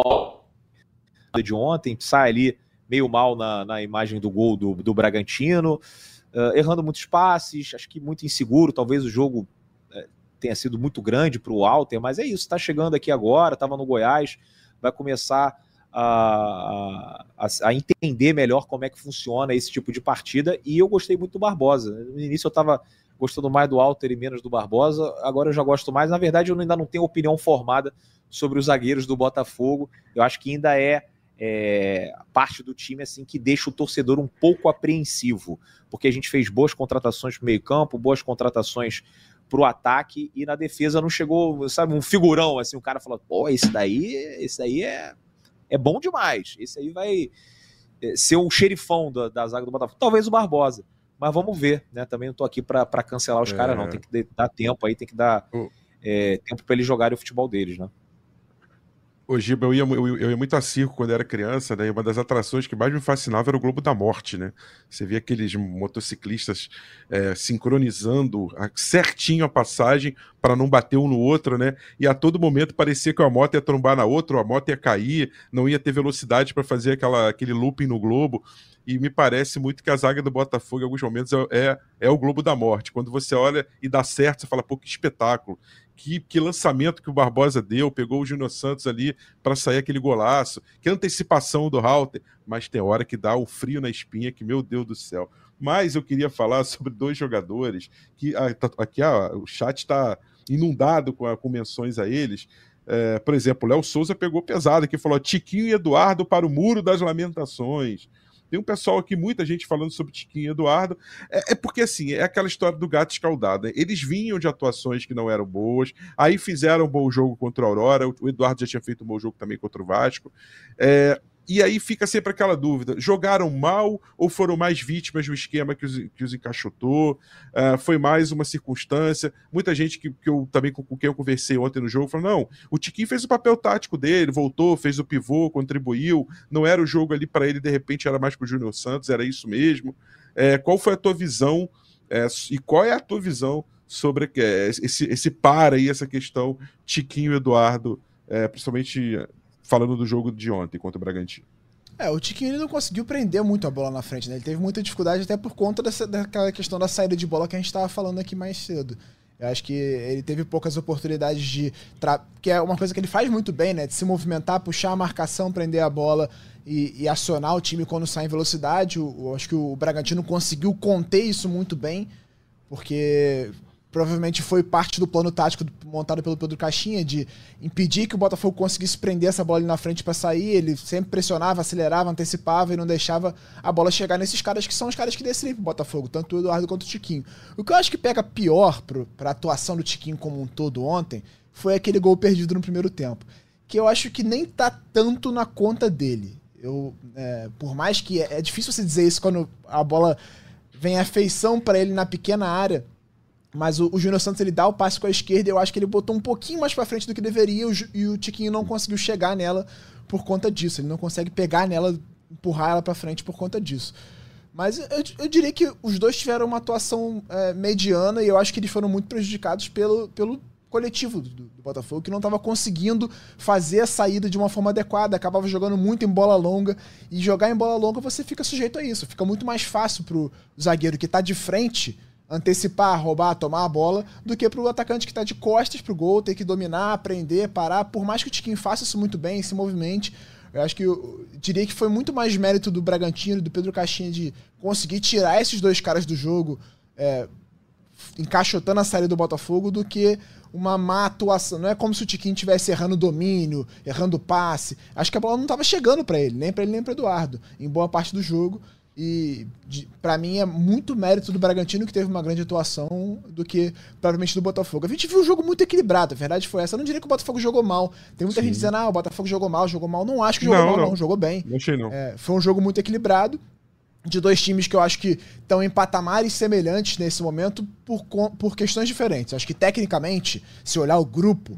de ontem, sai ali meio mal na, na imagem do gol do, do Bragantino, uh, errando muitos passes, acho que muito inseguro, talvez o jogo tenha sido muito grande para o Walter, mas é isso, está chegando aqui agora, estava no Goiás, vai começar a, a, a entender melhor como é que funciona esse tipo de partida, e eu gostei muito do Barbosa. No início eu estava gostando mais do Walter e menos do Barbosa, agora eu já gosto mais. Na verdade, eu ainda não tenho opinião formada sobre os zagueiros do Botafogo, eu acho que ainda é, é parte do time assim, que deixa o torcedor um pouco apreensivo, porque a gente fez boas contratações para o meio campo, boas contratações pro ataque, e na defesa não chegou, sabe, um figurão, assim, o cara falou, pô, esse daí, esse daí é, é bom demais, esse aí vai ser o xerifão da, da zaga do Botafogo, talvez o Barbosa, mas vamos ver, né, também não tô aqui pra, pra cancelar os é. caras não, tem que dar tempo aí, tem que dar oh. é, tempo pra eles jogarem o futebol deles, né. Ô, Giba, eu ia, eu, eu ia muito a circo quando eu era criança, né? E uma das atrações que mais me fascinava era o Globo da Morte, né? Você via aqueles motociclistas é, sincronizando certinho a passagem para não bater um no outro, né? E a todo momento parecia que a moto ia trombar na outra, ou a moto ia cair, não ia ter velocidade para fazer aquela, aquele looping no Globo. E me parece muito que a zaga do Botafogo, em alguns momentos, é, é o Globo da Morte. Quando você olha e dá certo, você fala, pô, que espetáculo. Que, que lançamento que o Barbosa deu, pegou o Júnior Santos ali para sair aquele golaço, que antecipação do Halter, mas tem hora que dá o frio na espinha, que meu Deus do céu. Mas eu queria falar sobre dois jogadores, que aqui ah, o chat está inundado com, com menções a eles. É, por exemplo, o Léo Souza pegou pesado aqui, falou Tiquinho e Eduardo para o Muro das Lamentações. Tem um pessoal aqui, muita gente falando sobre Tiquinho e Eduardo. É, é porque, assim, é aquela história do gato escaldado. Eles vinham de atuações que não eram boas, aí fizeram um bom jogo contra a Aurora, o Eduardo já tinha feito um bom jogo também contra o Vasco. É, e aí fica sempre aquela dúvida, jogaram mal ou foram mais vítimas do esquema que os, que os encaixotou? É, foi mais uma circunstância? Muita gente que, que eu também com, com quem eu conversei ontem no jogo falou, não, o Tiquinho fez o papel tático dele, voltou, fez o pivô, contribuiu, não era o jogo ali para ele, de repente era mais pro Júnior Santos, era isso mesmo. É, qual foi a tua visão é, e qual é a tua visão sobre é, esse, esse par aí, essa questão Tiquinho e Eduardo, é, principalmente falando do jogo de ontem contra o Bragantino? É, o Tiquinho ele não conseguiu prender muito a bola na frente, né? Ele teve muita dificuldade até por conta dessa, daquela questão da saída de bola que a gente estava falando aqui mais cedo. Eu acho que ele teve poucas oportunidades de... Tra... que é uma coisa que ele faz muito bem, né? De se movimentar, puxar a marcação, prender a bola e, e acionar o time quando sai em velocidade. Eu, eu acho que o Bragantino conseguiu conter isso muito bem, porque provavelmente foi parte do plano tático montado pelo Pedro Caixinha de impedir que o Botafogo conseguisse prender essa bola ali na frente para sair. Ele sempre pressionava, acelerava, antecipava e não deixava a bola chegar nesses caras que são os caras que decidem pro Botafogo, tanto o Eduardo quanto o Tiquinho. O que eu acho que pega pior para a atuação do Tiquinho como um todo ontem foi aquele gol perdido no primeiro tempo, que eu acho que nem tá tanto na conta dele. Eu, é, por mais que é, é difícil você dizer isso quando a bola vem a feição para ele na pequena área, Mas o, o Júnior Santos, ele dá o passe com a esquerda, e eu acho que ele botou um pouquinho mais pra frente do que deveria, e o, e o Tiquinho não conseguiu chegar nela por conta disso. Ele não consegue pegar nela, empurrar ela pra frente por conta disso. Mas eu, eu diria que os dois tiveram uma atuação é, mediana, e eu acho que eles foram muito prejudicados pelo, pelo coletivo do, do Botafogo, que não estava conseguindo fazer a saída de uma forma adequada, acabava jogando muito em bola longa, e jogar em bola longa você fica sujeito a isso. Fica muito mais fácil pro zagueiro que está de frente antecipar, roubar, tomar a bola, do que pro atacante que tá de costas pro gol, ter que dominar, aprender, parar. Por mais que o Tiquinho faça isso muito bem, se movimente, eu acho que eu, eu diria que foi muito mais mérito do Bragantino e do Pedro Caixinha de conseguir tirar esses dois caras do jogo, é, encaixotando a saída do Botafogo, do que uma má atuação. Não é como se o Tiquinho estivesse errando domínio, errando passe. Acho que a bola não estava chegando para ele, nem para ele nem para Eduardo, em boa parte do jogo. E pra mim é muito mérito do Bragantino, que teve uma grande atuação, do que provavelmente do Botafogo. A gente viu um jogo muito equilibrado, a verdade foi essa. Eu não diria que o Botafogo jogou mal. Tem muita Sim. gente dizendo, ah, o Botafogo jogou mal, jogou mal. Não acho que jogou não, mal, não. não. Jogou bem. Não achei, não. É, foi um jogo muito equilibrado, de dois times que eu acho que estão em patamares semelhantes nesse momento por, por questões diferentes. Acho que tecnicamente, se olhar o grupo,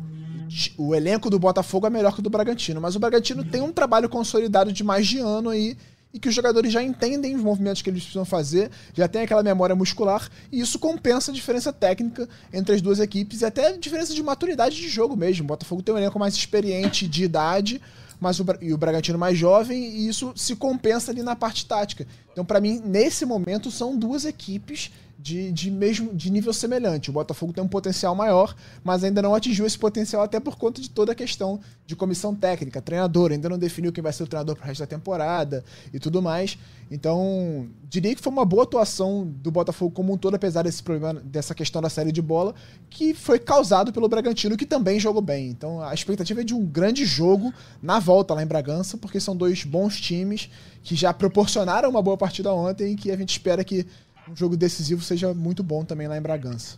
o elenco do Botafogo é melhor que o do Bragantino, mas o Bragantino tem um trabalho consolidado de mais de ano aí, e que os jogadores já entendem os movimentos que eles precisam fazer, já tem aquela memória muscular, e isso compensa a diferença técnica entre as duas equipes, e até a diferença de maturidade de jogo mesmo. O Botafogo tem um elenco mais experiente de idade, mas o, e o Bragantino mais jovem, e isso se compensa ali na parte tática. Então, para mim, nesse momento, são duas equipes de, de, mesmo, de nível semelhante. O Botafogo tem um potencial maior, mas ainda não atingiu esse potencial, até por conta de toda a questão de comissão técnica, treinador, ainda não definiu quem vai ser o treinador pro resto da temporada e tudo mais. Então, diria que foi uma boa atuação do Botafogo como um todo, apesar desse problema, dessa questão da série de bola, que foi causado pelo Bragantino, que também jogou bem. Então, a expectativa é de um grande jogo na volta lá em Bragança, porque são dois bons times que já proporcionaram uma boa partida ontem, e que a gente espera que um jogo decisivo seja muito bom também lá em Bragança.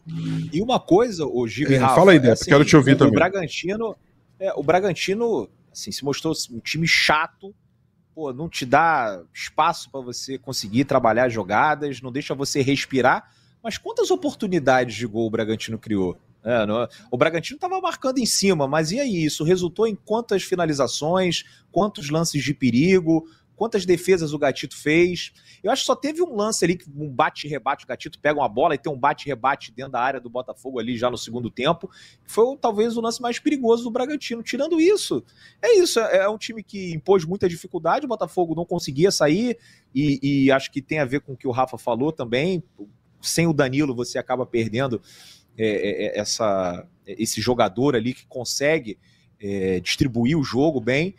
E uma coisa, o Giba e é, Rafa, fala aí, Depp, é assim, quero te ouvir o também. Bragantino, é, o Bragantino assim, se mostrou um time chato, pô, não te dá espaço para você conseguir trabalhar jogadas, não deixa você respirar, mas quantas oportunidades de gol o Bragantino criou? É, não, o Bragantino estava marcando em cima, mas e aí? Isso resultou em quantas finalizações, quantos lances de perigo, quantas defesas o Gatito fez? Eu acho que só teve um lance ali, um bate-rebate, o Gatito pega uma bola e tem um bate-rebate dentro da área do Botafogo ali já no segundo tempo, que foi talvez o lance mais perigoso do Bragantino. Tirando isso, é isso, é um time que impôs muita dificuldade, o Botafogo não conseguia sair, e, e acho que tem a ver com o que o Rafa falou também, sem o Danilo você acaba perdendo é, é, essa, esse jogador ali que consegue é, distribuir o jogo bem,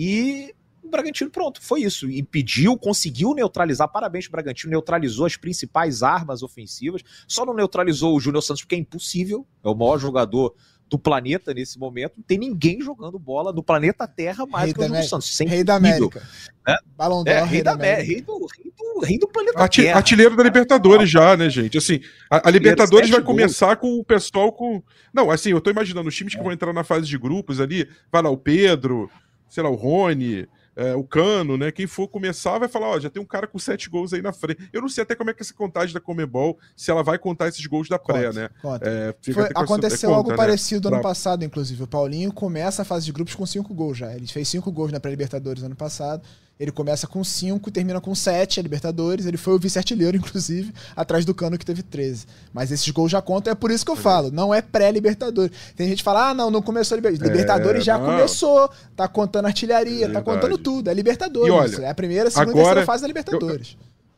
e o Bragantino, pronto, foi isso, impediu, conseguiu neutralizar, parabéns pro Bragantino, neutralizou as principais armas ofensivas, só não neutralizou o Júnior Santos porque é impossível, é o maior jogador do planeta nesse momento, não tem ninguém jogando bola no planeta Terra mais rei do que o Júnior Santos, isso é rei da América, é? Balão d'Or, é, rei, rei, da da América. Rei, do, rei, do, rei do planeta Arti Terra. Artilheiro da Libertadores já, né, gente? Assim, a, a Libertadores vai gols. começar com o pessoal com... Não, assim, eu tô imaginando os times que é. vão entrar na fase de grupos ali, vai lá o Pedro, sei lá, o Rony... É, o Cano, né? Quem for começar vai falar, ó, já tem um cara com sete gols aí na frente. Eu não sei até como é que essa contagem da Conmebol, se ela vai contar esses gols da pré, conta, né? Conta. É, Foi, aconteceu conta, algo né? parecido ano pra... passado, inclusive. O Paulinho começa a fase de grupos com cinco gols já. Ele fez cinco gols na pré-Libertadores ano passado. Ele começa com cinco, termina com sete a Libertadores. Ele foi o vice-artilheiro, inclusive, atrás do Cano, que teve treze. Mas esses gols já contam, é por isso que eu falo. Não é pré-Libertadores. Tem gente que fala, ah, não, não começou a Libertadores. Libertadores é, já não. começou. Tá contando artilharia, É tá contando tudo. É Libertadores. E olha, é a primeira, a segunda agora, e terceira fase da Libertadores.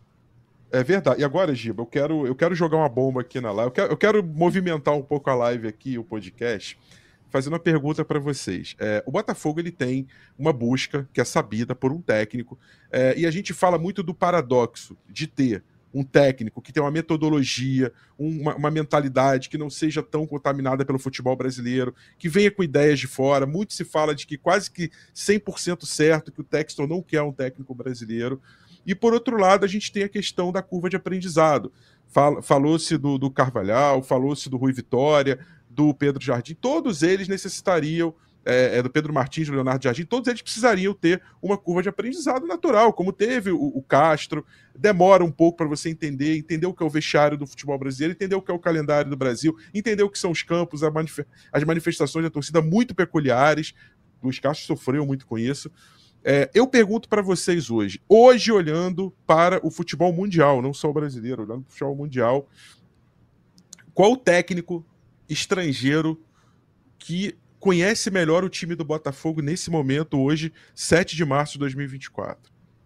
Eu... É verdade. E agora, Giba, eu quero, eu quero jogar uma bomba aqui na live. Eu quero, eu quero movimentar um pouco a live aqui, o podcast, fazendo uma pergunta para vocês. É, o Botafogo ele tem uma busca que é sabida por um técnico, é, e a gente fala muito do paradoxo de ter um técnico que tem uma metodologia, uma, uma mentalidade que não seja tão contaminada pelo futebol brasileiro, que venha com ideias de fora. Muito se fala de que quase que cem por cento certo que o Textor não quer um técnico brasileiro. E, por outro lado, a gente tem a questão da curva de aprendizado. Fal- falou-se do, do Carvalhal, falou-se do Rui Vitória, do Pedro Jardim, todos eles necessitariam é, é do Pedro Martins, do Leonardo Jardim, todos eles precisariam ter uma curva de aprendizado natural, como teve o, o Castro. Demora um pouco para você entender, entender o que é o vestiário do futebol brasileiro, entender o que é o calendário do Brasil, entender o que são os campos, manif- as manifestações da torcida muito peculiares. O Luiz Castro sofreu muito com isso. É, eu pergunto para vocês hoje, hoje olhando para o futebol mundial, não só o brasileiro, olhando para o futebol mundial, qual o técnico estrangeiro que conhece melhor o time do Botafogo nesse momento, hoje, sete de março de dois mil e vinte e quatro?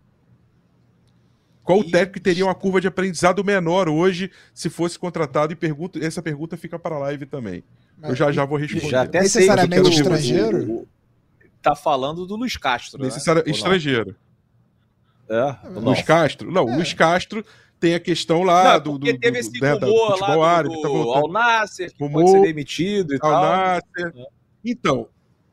Qual o técnico que teria uma curva de aprendizado menor hoje se fosse contratado? E pergunto, essa pergunta fica para a live também. Mas, eu já já vou responder. Já até necessariamente sei, estrangeiro? O, o, tá falando do Luiz Castro, Necessari- né? Estrangeiro. É, Luiz Castro? Não, o é. Luiz Castro tem a questão lá não, do, do, porque teve esse do, rumor do futebol lá árabe, do, tá do Al Nassr, que pode ser demitido e Al tal. Nassr. É. Então,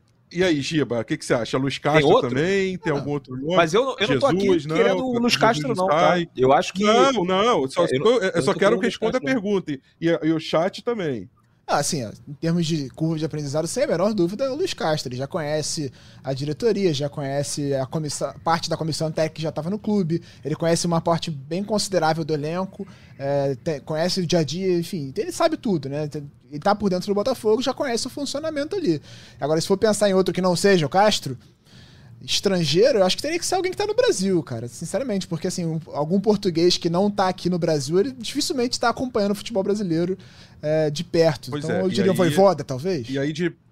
e aí, Giba, o que, que você acha? Luiz Castro tem também? Tem ah, algum outro nome? Mas eu, eu Jesus, não tô aqui não, querendo o Luiz Castro, não, tá? Eu acho que... Não, não, só, é, eu, eu, eu só quero que responda a Castro, pergunta. E, e o chat também. Ah, assim, ó, em termos de curva de aprendizado, sem a menor dúvida, é o Luiz Castro. Ele já conhece a diretoria, já conhece a comissão, parte da comissão técnica que já estava no clube, ele conhece uma parte bem considerável do elenco, é, tem, conhece o dia a dia, enfim, ele sabe tudo, né? Ele tá por dentro do Botafogo, já conhece o funcionamento ali. Agora, se for pensar em outro que não seja o Castro, estrangeiro, eu acho que teria que ser alguém que tá no Brasil, cara, sinceramente, porque assim, um, algum português que não tá aqui no Brasil, ele dificilmente tá acompanhando o futebol brasileiro é, de perto. Pois então é, eu diria um Voivoda, talvez. E aí de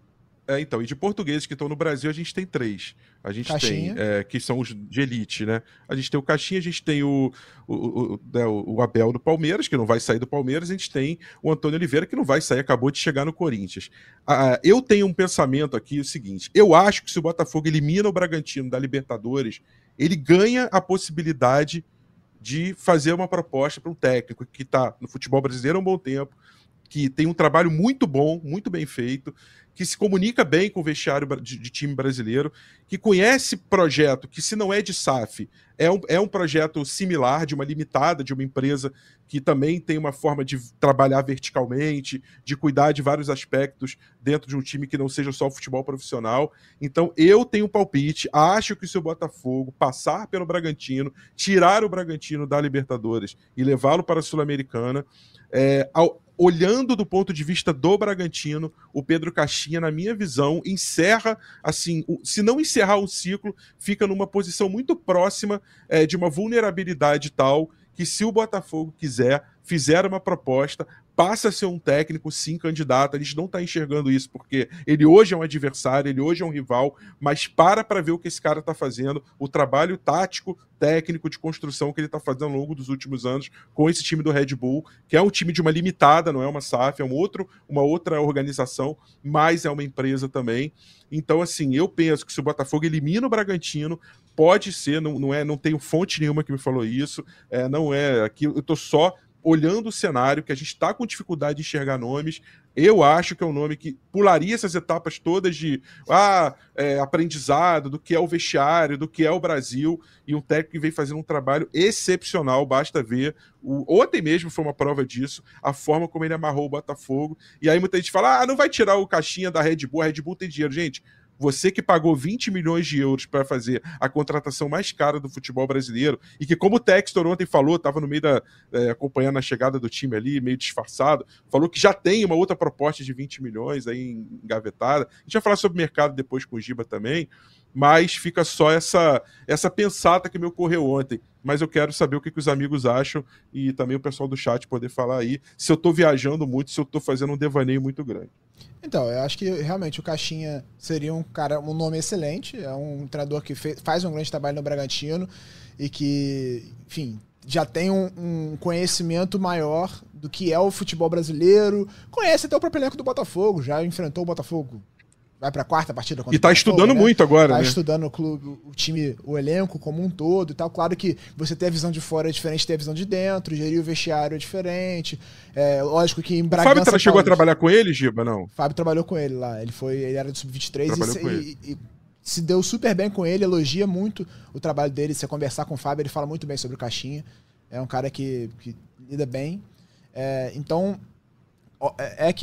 É, então, e de portugueses que estão no Brasil, a gente tem três. A gente Caixinha. tem, é, que são os de elite, né? A gente tem o Caixinha, a gente tem o, o, o, né, o Abel do Palmeiras, que não vai sair do Palmeiras, a gente tem o Antônio Oliveira, que não vai sair, acabou de chegar no Corinthians. Ah, eu tenho um pensamento aqui, o seguinte, eu acho que se o Botafogo elimina o Bragantino da Libertadores, ele ganha a possibilidade de fazer uma proposta para um técnico que está no futebol brasileiro há um bom tempo, que tem um trabalho muito bom, muito bem feito, que se comunica bem com o vestiário de, de time brasileiro, que conhece projeto que, se não é de S A F, é um, é um projeto similar, de uma limitada, de uma empresa que também tem uma forma de trabalhar verticalmente, de cuidar de vários aspectos dentro de um time que não seja só o futebol profissional. Então, eu tenho um palpite, acho que se o Botafogo passar pelo Bragantino, tirar o Bragantino da Libertadores e levá-lo para a Sul-Americana, é, ao olhando do ponto de vista do Bragantino, o Pedro Caixinha, na minha visão, encerra, assim, se não encerrar um ciclo, fica numa posição muito próxima é, de uma vulnerabilidade tal que, se o Botafogo quiser, fizer uma proposta, passa a ser um técnico, sim, candidato. A gente não está enxergando isso porque ele hoje é um adversário, ele hoje é um rival, mas para para ver o que esse cara está fazendo, o trabalho tático, técnico, de construção que ele está fazendo ao longo dos últimos anos com esse time do Red Bull, que é um time de uma limitada, não é uma S A F, é um outro, uma outra organização, mas é uma empresa também. Então, assim, eu penso que se o Botafogo elimina o Bragantino, pode ser, não, não, é, não tenho fonte nenhuma que me falou isso, é, não é, aqui eu estou só olhando o cenário, que a gente está com dificuldade de enxergar nomes. Eu acho que é um nome que pularia essas etapas todas de ah, é, aprendizado, do que é o vestiário, do que é o Brasil, e um técnico que vem fazendo um trabalho excepcional, basta ver. O, ontem mesmo foi uma prova disso, a forma como ele amarrou o Botafogo. E aí muita gente fala, ah, não vai tirar o Caixinha da Red Bull, a Red Bull tem dinheiro. Gente, você que pagou vinte milhões de euros para fazer a contratação mais cara do futebol brasileiro, e que, como o Textor ontem falou, estava no meio da. É, acompanhando a chegada do time ali, meio disfarçado, falou que já tem uma outra proposta de vinte milhões aí engavetada. A gente vai falar sobre o mercado depois com o Giba também, mas fica só essa, essa pensata que me ocorreu ontem. Mas eu quero saber o que, que os amigos acham e também o pessoal do chat poder falar aí se eu estou viajando muito, se eu estou fazendo um devaneio muito grande. Então, eu acho que realmente o Caixinha seria um cara, um nome excelente, é um treinador que fez, faz um grande trabalho no Bragantino e que, enfim, já tem um, um conhecimento maior do que é o futebol brasileiro, conhece até o próprio elenco do Botafogo, já enfrentou o Botafogo, vai pra quarta partida contra e tá o Botafogo, estudando né? muito agora, tá né? estudando o clube, o time, o elenco como um todo e tal. Claro que você ter a visão de fora é diferente de ter a visão de dentro, gerir o vestiário é diferente. É lógico que em Bragança... O Fábio chegou a trabalhar com ele, Giba, não? O Fábio trabalhou com ele lá, ele foi, ele era do sub vinte e três Trabalhou e, com e, ele. e se deu super bem com ele, elogia muito o trabalho dele. Se você conversar com o Fábio, ele fala muito bem sobre o Caixinha. É um cara que, que lida bem. É, então, é, é aquilo.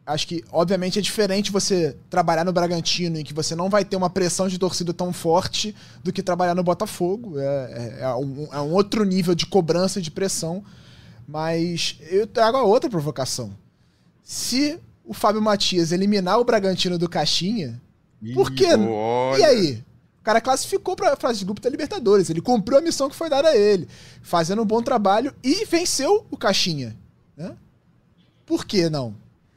acho que, obviamente, é diferente você trabalhar no Bragantino, em que você não vai ter uma pressão de torcida tão forte do que trabalhar no Botafogo. É, é, é, um, é um outro nível de cobrança e de pressão. Mas eu trago a outra provocação. Se o Fábio Matias eliminar o Bragantino do Caixinha, Ih, por quê? Olha. E aí? O cara classificou para a fase de grupo da Libertadores. Ele cumpriu a missão que foi dada a ele, fazendo um bom trabalho e venceu o Caixinha. Né? Por que não?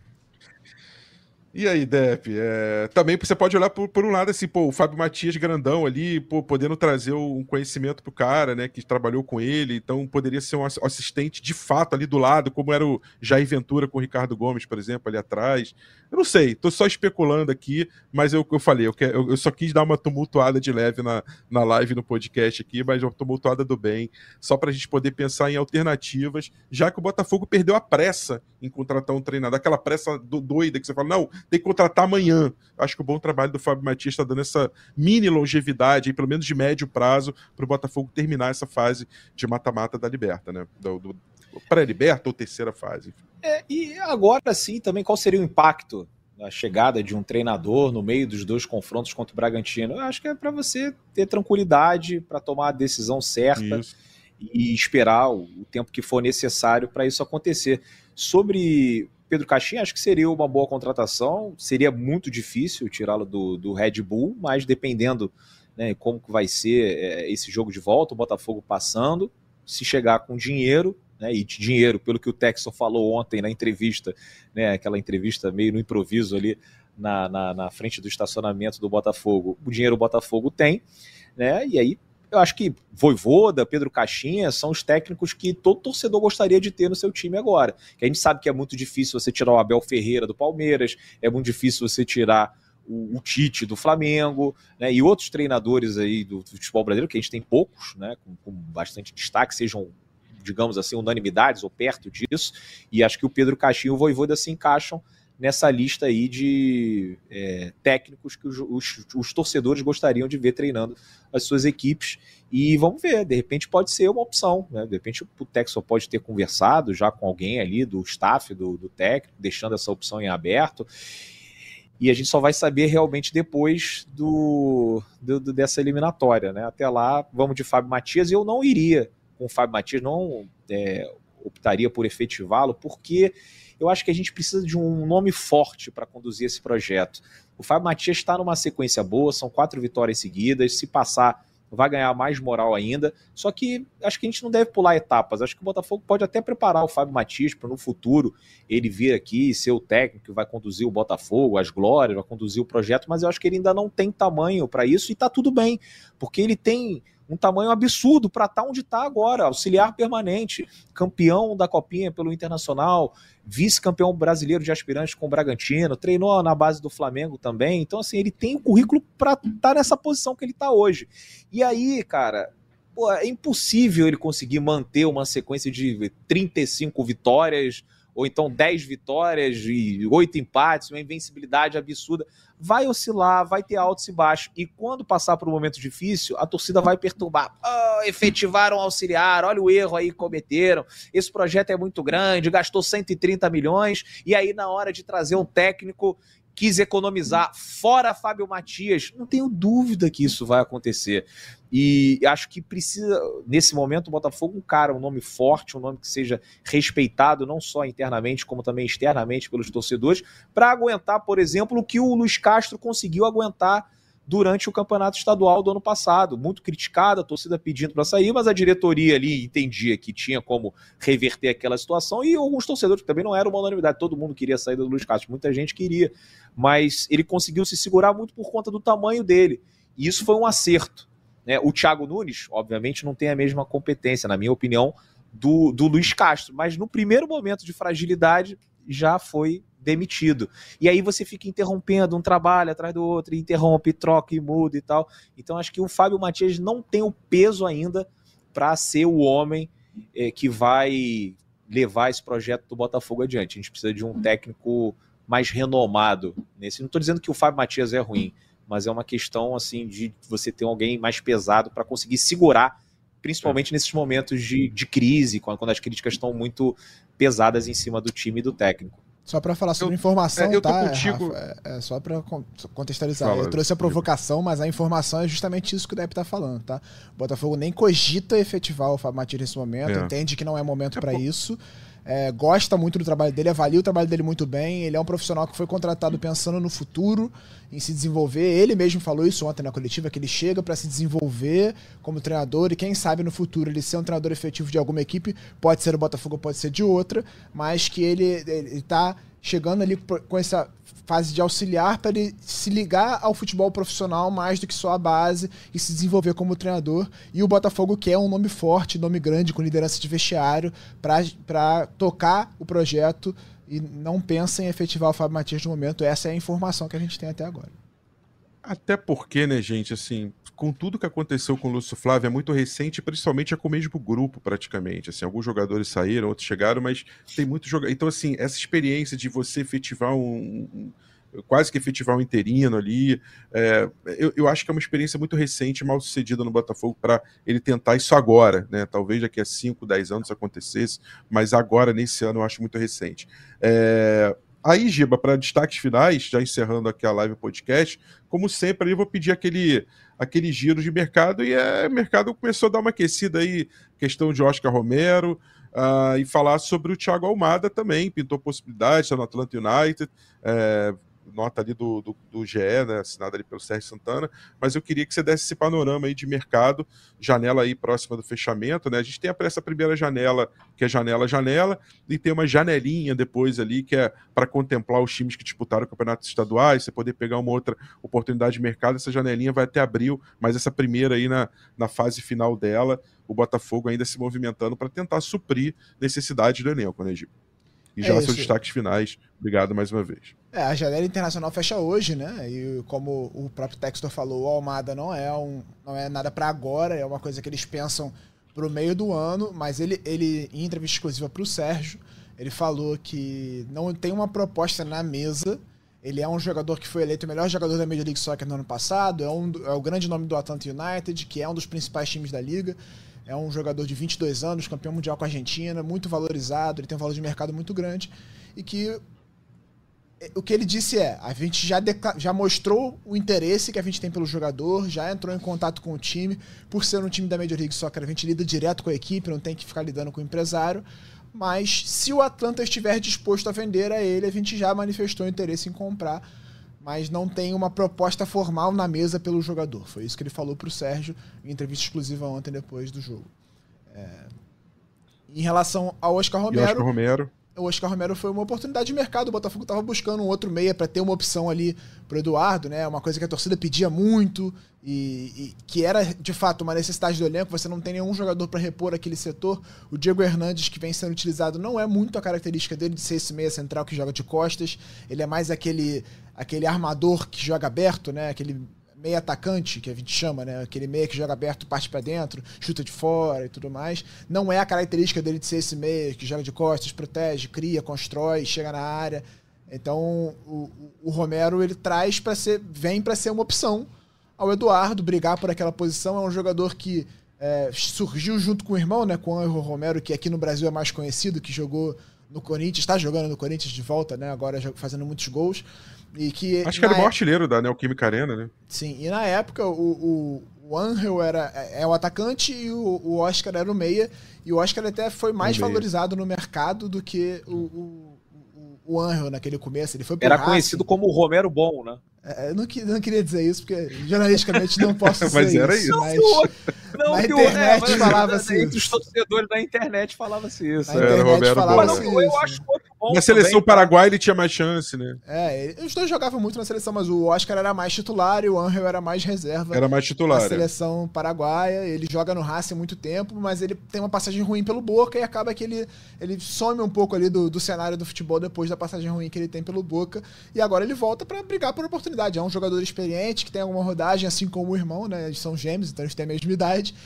E aí, Depp, é... também você pode olhar por, por um lado assim, pô, o Fábio Matias grandão ali, pô, podendo trazer um conhecimento pro cara, né, que trabalhou com ele, então poderia ser um assistente de fato ali do lado, como era o Jair Ventura com o Ricardo Gomes, por exemplo, ali atrás. Eu não sei, tô só especulando aqui, mas eu, eu falei, eu, quero, eu só quis dar uma tumultuada de leve na, na live, no podcast aqui, mas uma tumultuada do bem, só pra gente poder pensar em alternativas, já que o Botafogo perdeu a pressa em contratar um treinador, aquela pressa do, doida que você fala, não, tem que contratar amanhã. Acho que o bom trabalho do Fábio Matias está dando essa mini longevidade, aí, pelo menos de médio prazo, para o Botafogo terminar essa fase de mata-mata da Liberta, né? Do, do pré-Liberta ou terceira fase. É, e agora sim, também, qual seria o impacto da chegada de um treinador no meio dos dois confrontos contra o Bragantino? Eu acho que é para você ter tranquilidade, para tomar a decisão certa isso. E esperar o, o tempo que for necessário para isso acontecer. Sobre Pedro Caixinha, acho que seria uma boa contratação, seria muito difícil tirá-lo do, do Red Bull, mas dependendo, né, como que vai ser é, esse jogo de volta, o Botafogo passando, se chegar com dinheiro, né, e de dinheiro, pelo que o Textor falou ontem na entrevista, né, aquela entrevista meio no improviso ali na, na, na frente do estacionamento do Botafogo, o dinheiro o Botafogo tem, né, e aí eu acho que Vojvoda, Pedro Caixinha são os técnicos que todo torcedor gostaria de ter no seu time agora. Que a gente sabe que é muito difícil você tirar o Abel Ferreira do Palmeiras, é muito difícil você tirar o, o Tite do Flamengo, né, e outros treinadores aí do, do futebol brasileiro, que a gente tem poucos, né, com, com bastante destaque, sejam, digamos assim, unanimidades ou perto disso, e acho que o Pedro Caixinha e o Vojvoda se encaixam nessa lista aí de é, técnicos que os, os, os torcedores gostariam de ver treinando as suas equipes, e vamos ver, de repente pode ser uma opção, né? De repente o Textor pode ter conversado já com alguém ali do staff do, do técnico, deixando essa opção em aberto, e a gente só vai saber realmente depois do, do, do dessa eliminatória, né? Até lá, vamos de Fábio Matias, e eu não iria com o Fábio Matias, não é, optaria por efetivá-lo, porque eu acho que a gente precisa de um nome forte para conduzir esse projeto. O Fábio Matias está numa sequência boa, são quatro vitórias seguidas, se passar vai ganhar mais moral ainda, só que acho que a gente não deve pular etapas, acho que o Botafogo pode até preparar o Fábio Matias para no futuro ele vir aqui ser o técnico que vai conduzir o Botafogo, as glórias, vai conduzir o projeto, mas eu acho que ele ainda não tem tamanho para isso, e está tudo bem, porque ele tem um tamanho absurdo para estar onde está agora, auxiliar permanente, campeão da Copinha pelo Internacional, vice-campeão brasileiro de aspirantes com o Bragantino, treinou na base do Flamengo também, então assim, ele tem o currículo para estar nessa posição que ele está hoje. E aí, cara, pô, é impossível ele conseguir manter uma sequência de trinta e cinco vitórias, ou então dez vitórias e oito empates, uma invencibilidade absurda. Vai oscilar, vai ter altos e baixos, e quando passar por um momento difícil, a torcida vai perturbar. Oh, efetivaram auxiliar, olha o erro aí que cometeram, esse projeto é muito grande, gastou cento e trinta milhões, e aí na hora de trazer um técnico, quis economizar, fora Fábio Matias. Não tenho dúvida que isso vai acontecer. E acho que precisa, nesse momento, o Botafogo, um cara, um nome forte, um nome que seja respeitado, não só internamente, como também externamente pelos torcedores, para aguentar, por exemplo, o que o Luiz Castro conseguiu aguentar durante o campeonato estadual do ano passado. Muito criticado, a torcida pedindo para sair, mas a diretoria ali entendia que tinha como reverter aquela situação, e alguns torcedores, que também não era uma unanimidade, todo mundo queria sair do Luiz Castro, muita gente queria, mas ele conseguiu se segurar muito por conta do tamanho dele, e isso foi um acerto, né? O Thiago Nunes, obviamente, não tem a mesma competência, na minha opinião, do, do Luiz Castro, mas no primeiro momento de fragilidade já foi demitido. E aí você fica interrompendo um trabalho atrás do outro, e interrompe, troca e muda e tal. Então acho que o Fábio Matias não tem o peso ainda para ser o homem é, que vai levar esse projeto do Botafogo adiante. A gente precisa de um técnico mais renomado nesse. Não estou dizendo que o Fábio Matias é ruim, mas é uma questão assim de você ter alguém mais pesado para conseguir segurar, principalmente nesses momentos de, de crise, quando, quando as críticas estão muito pesadas em cima do time e do técnico. Só para falar sobre eu, informação, é, eu tô tá, contigo... Rafa? É, é só para contextualizar. Fala, eu trouxe a provocação, mas a informação é justamente isso que o Depp tá falando, tá? O Botafogo nem cogita efetivar o Fábio Matias nesse momento, é. entende que não é momento é, para isso. É, gosta muito do trabalho dele, avalia o trabalho dele muito bem. Ele é um profissional que foi contratado pensando no futuro, em se desenvolver. Ele mesmo falou isso ontem na coletiva, que ele chega para se desenvolver como treinador e quem sabe no futuro ele ser um treinador efetivo de alguma equipe, pode ser o Botafogo, pode ser de outra, mas que ele, ele tá chegando ali com essa fase de auxiliar para ele se ligar ao futebol profissional mais do que só a base e se desenvolver como treinador. E o Botafogo quer um nome forte, nome grande, com liderança de vestiário, para tocar o projeto e não pensa em efetivar o Fábio Matias no momento. Essa é a informação que a gente tem até agora. Até porque, né, gente, assim, com tudo que aconteceu com o Lúcio Flávio, é muito recente, principalmente é com o mesmo grupo, praticamente. Assim, alguns jogadores saíram, outros chegaram, mas tem muito jogador. Então, assim, essa experiência de você efetivar um. um quase que efetivar um interino ali, é, eu, eu acho que é uma experiência muito recente, mal sucedida no Botafogo, para ele tentar isso agora, né? Talvez daqui a cinco, dez anos acontecesse, mas agora, nesse ano, eu acho muito recente. É. Aí, Giba, para destaques finais, já encerrando aqui a live podcast, como sempre, eu vou pedir aquele, aquele giro de mercado, e é, o mercado começou a dar uma aquecida aí, questão de Oscar Romero, uh, e falar sobre o Thiago Almada também, pintou possibilidade, está no Atlanta United, é, nota ali do, do, do G E, né, assinada ali pelo Sérgio Santana, mas eu queria que você desse esse panorama aí de mercado, janela aí próxima do fechamento, né? A gente tem essa primeira janela, que é janela-janela, e tem uma janelinha depois ali, que é para contemplar os times que disputaram campeonatos estaduais, você poder pegar uma outra oportunidade de mercado. Essa janelinha vai até abril, mas essa primeira aí na, na fase final dela, o Botafogo ainda se movimentando para tentar suprir necessidades do elenco, né, Giba? E já é seus destaques finais. Obrigado mais uma vez. É, a janela internacional fecha hoje, né? E como o próprio Textor falou, o Almada não é, um, não é nada para agora, é uma coisa que eles pensam pro meio do ano, mas ele, ele em entrevista exclusiva pro Sérgio, ele falou que não tem uma proposta na mesa. Ele é um jogador que foi eleito o melhor jogador da Major League Soccer no ano passado, é, um, é o grande nome do Atlanta United, que é um dos principais times da liga. É um jogador de vinte e dois anos, campeão mundial com a Argentina, muito valorizado, ele tem um valor de mercado muito grande, e que o que ele disse é, a gente já, já mostrou o interesse que a gente tem pelo jogador, já entrou em contato com o time, por ser um time da Major League Soccer, a gente lida direto com a equipe, não tem que ficar lidando com o empresário, mas se o Atlanta estiver disposto a vender a ele, a gente já manifestou interesse em comprar, mas não tem uma proposta formal na mesa pelo jogador. Foi isso que ele falou para o Sérgio em entrevista exclusiva ontem, depois do jogo. É... Em relação ao Oscar Romero... E Oscar Romero... O Oscar Romero foi uma oportunidade de mercado. O Botafogo estava buscando um outro meia para ter uma opção ali pro Eduardo, né? Uma coisa que a torcida pedia muito e, e que era, de fato, uma necessidade do elenco. Você não tem nenhum jogador para repor aquele setor. O Diego Hernandes, que vem sendo utilizado, não é muito a característica dele de ser esse meia central que joga de costas. Ele é mais aquele, aquele armador que joga aberto, né? Aquele meia atacante, que a gente chama, né? Aquele meia que joga aberto, parte para dentro, chuta de fora e tudo mais. Não é a característica dele de ser esse meia que joga de costas, protege, cria, constrói, chega na área. Então, o, o Romero, ele traz para ser, vem para ser uma opção ao Eduardo, brigar por aquela posição. É um jogador que é, surgiu junto com o irmão, né? Com o Angel Romero, que aqui no Brasil é mais conhecido, que jogou no Corinthians, está jogando no Corinthians de volta, né? Agora fazendo muitos gols. E que, acho que era o maior artilheiro da Neoquímica Arena, né? Sim, e na época o, o, o Angel era, é o atacante e o, o Oscar era o meia, e o Oscar até foi mais valorizado no mercado do que o, o, o Angel naquele começo. Ele foi pro era Racing. Conhecido como o Romero Bom, né? É, eu não, não queria dizer isso, porque jornalisticamente não posso dizer mas era isso. isso. Mas não, na que internet o, é, falava-se isso. Entre os torcedores da internet falava-se isso. Na internet era Romero falava-se Bom. isso. Eu acho muito bom. Na seleção também, Paraguai ele tinha mais chance, né? É, ele, os dois jogavam muito na seleção, mas o Oscar era mais titular e o Angel era mais reserva. Era mais titular. Na é. seleção paraguaia, ele joga no Racing há muito tempo, mas ele tem uma passagem ruim pelo Boca e acaba que ele, ele some um pouco ali do, do cenário do futebol depois da passagem ruim que ele tem pelo Boca, e agora ele volta para brigar por oportunidade. É um jogador experiente, que tem alguma rodagem, assim como o irmão, né? Eles são gêmeos, então eles têm a mesma idade,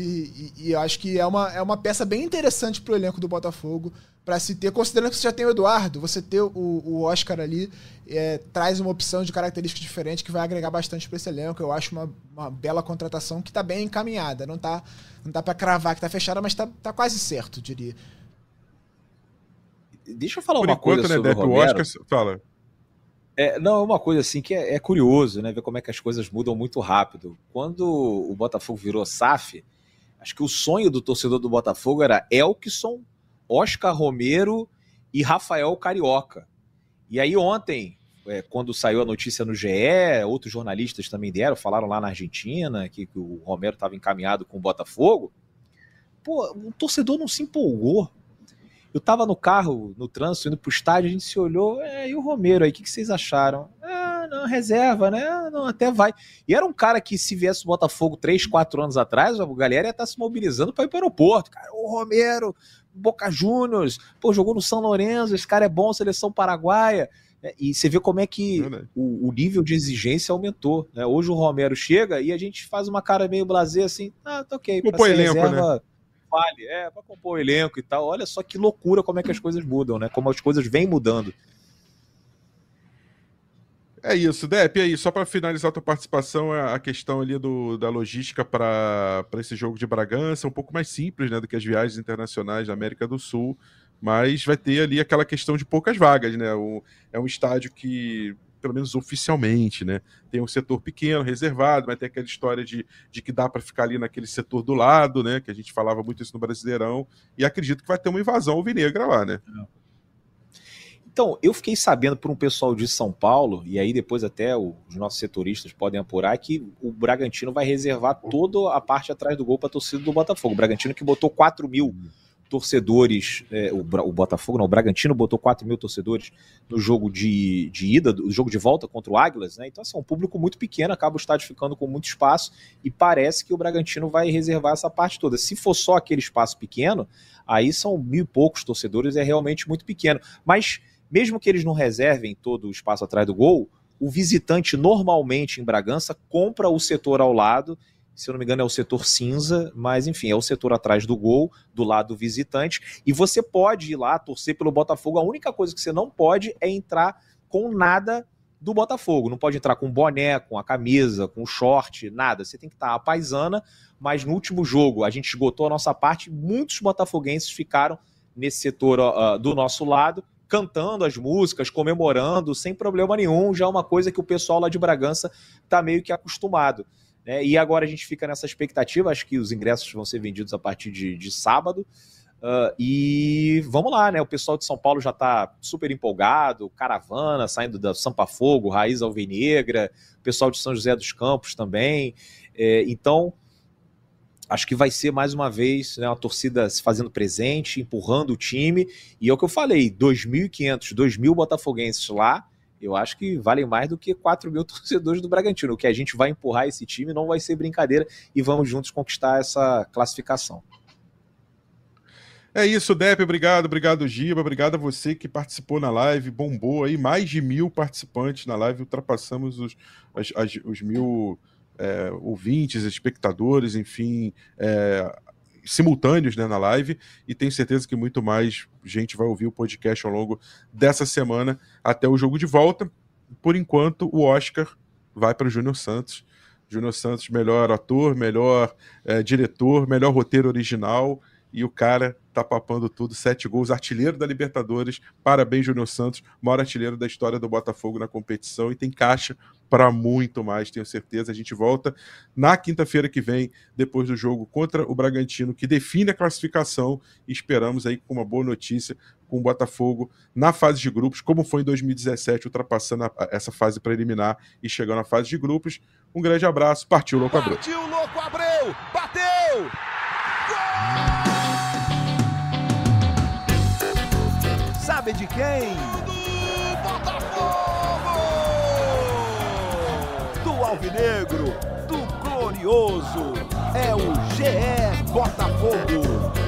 e, e, e eu acho que é uma, é uma peça bem interessante pro elenco do Botafogo, para se ter, considerando que você já tem o Eduardo, você ter o, o Oscar ali, é, traz uma opção de características diferentes que vai agregar bastante para esse elenco. Eu acho uma, uma bela contratação que está bem encaminhada, não tá, não tá para cravar que tá fechada, mas tá, tá quase certo, diria. deixa eu falar Por uma enquanto, coisa né, sobre Depp, o Romero. o Oscar... Fala. É, não, é uma coisa assim que é, é curioso, né? Ver como é que as coisas mudam muito rápido. Quando o Botafogo virou S A F, acho que o sonho do torcedor do Botafogo era Elkson, Oscar Romero e Rafael Carioca. E aí ontem, é, quando saiu a notícia no G E, outros jornalistas também deram, falaram lá na Argentina que, que o Romero estava encaminhado com o Botafogo. Pô, o torcedor não se empolgou. Eu tava no carro, no trânsito, indo pro estádio, a gente se olhou, é, e o Romero aí, o que, que vocês acharam? Ah, não, reserva, né? Ah, não, até vai. E era um cara que, se viesse o Botafogo três, quatro anos atrás, a galera ia estar se mobilizando para ir para o aeroporto. Cara, o Romero, Boca Juniors, pô, jogou no São Lourenço, esse cara é bom, seleção paraguaia. E você vê como é que o, o nível de exigência aumentou, né? Hoje o Romero chega e a gente faz uma cara meio blasé assim, ah, tá ok, pra ser elenco, reserva, né? Vale, é, pra compor o elenco e tal. Olha só que loucura como é que as coisas mudam, né? Como as coisas vêm mudando. É isso, Depp, e aí, só para finalizar a tua participação, a questão ali do, da logística para esse jogo de Bragança, um pouco mais simples, né, do que as viagens internacionais da América do Sul, mas vai ter ali aquela questão de poucas vagas, né, o, é um estádio que, pelo menos oficialmente, né, tem um setor pequeno, reservado, vai ter aquela história de, de que dá para ficar ali naquele setor do lado, né, que a gente falava muito isso no Brasileirão, e acredito que vai ter uma invasão alvinegra lá, né. Então, eu fiquei sabendo por um pessoal de São Paulo, e aí depois até os nossos setoristas podem apurar, que o Bragantino vai reservar toda a parte atrás do gol para a torcida do Botafogo. O Bragantino que botou quatro mil torcedores, é, o, o Botafogo não, o Bragantino botou quatro mil torcedores no jogo de, de ida, no jogo de volta contra o Águilas, né? Então, assim, é um público muito pequeno, acaba o estádio ficando com muito espaço, e parece que o Bragantino vai reservar essa parte toda. Se for só aquele espaço pequeno, aí são mil e poucos torcedores, é realmente muito pequeno. Mas mesmo que eles não reservem todo o espaço atrás do gol, o visitante normalmente em Bragança compra o setor ao lado, se eu não me engano é o setor cinza, mas enfim, é o setor atrás do gol, do lado do visitante, e você pode ir lá torcer pelo Botafogo. A única coisa que você não pode é entrar com nada do Botafogo, não pode entrar com boné, com a camisa, com short, nada, você tem que estar à paisana, mas no último jogo a gente esgotou a nossa parte, muitos botafoguenses ficaram nesse setor uh, do nosso lado, cantando as músicas, comemorando, sem problema nenhum, já é uma coisa que o pessoal lá de Bragança está meio que acostumado, né? E agora a gente fica nessa expectativa, acho que os ingressos vão ser vendidos a partir de, de sábado, uh, e vamos lá, né? O pessoal de São Paulo já está super empolgado, caravana saindo da Sampa Fogo, Raiz Alvinegra, o pessoal de São José dos Campos também, é, então acho que vai ser mais uma vez, né, uma torcida se fazendo presente, empurrando o time, e é o que eu falei, dois mil e quinhentos, dois mil botafoguenses lá, eu acho que valem mais do que quatro mil torcedores do Bragantino. O que a gente vai empurrar esse time não vai ser brincadeira, e vamos juntos conquistar essa classificação. É isso, Depp, obrigado, obrigado, Giba, obrigado a você que participou na live, bombou aí, mais de mil participantes na live, ultrapassamos os, as, as, os mil... É, ouvintes, espectadores, enfim, é, simultâneos, né, na live, e tenho certeza que muito mais gente vai ouvir o podcast ao longo dessa semana até o jogo de volta. Por enquanto, o Oscar vai para o Júnior Santos. Júnior Santos, melhor ator, melhor é, diretor, melhor roteiro original, e o cara tá papando tudo, sete gols, artilheiro da Libertadores. Parabéns, Júnior Santos, maior artilheiro da história do Botafogo na competição, e tem caixa para muito mais, tenho certeza. A gente volta na quinta-feira que vem, depois do jogo contra o Bragantino, que define a classificação, e esperamos aí com uma boa notícia, com o Botafogo na fase de grupos, como foi em dois mil e dezessete, ultrapassando a, essa fase preliminar e chegando à fase de grupos. Um grande abraço, partiu Louco Abreu! Partiu Louco Abreu, bateu! Gol! Sabe de quem? Do Botafogo! Do Alvinegro, do Glorioso, é o G E Botafogo.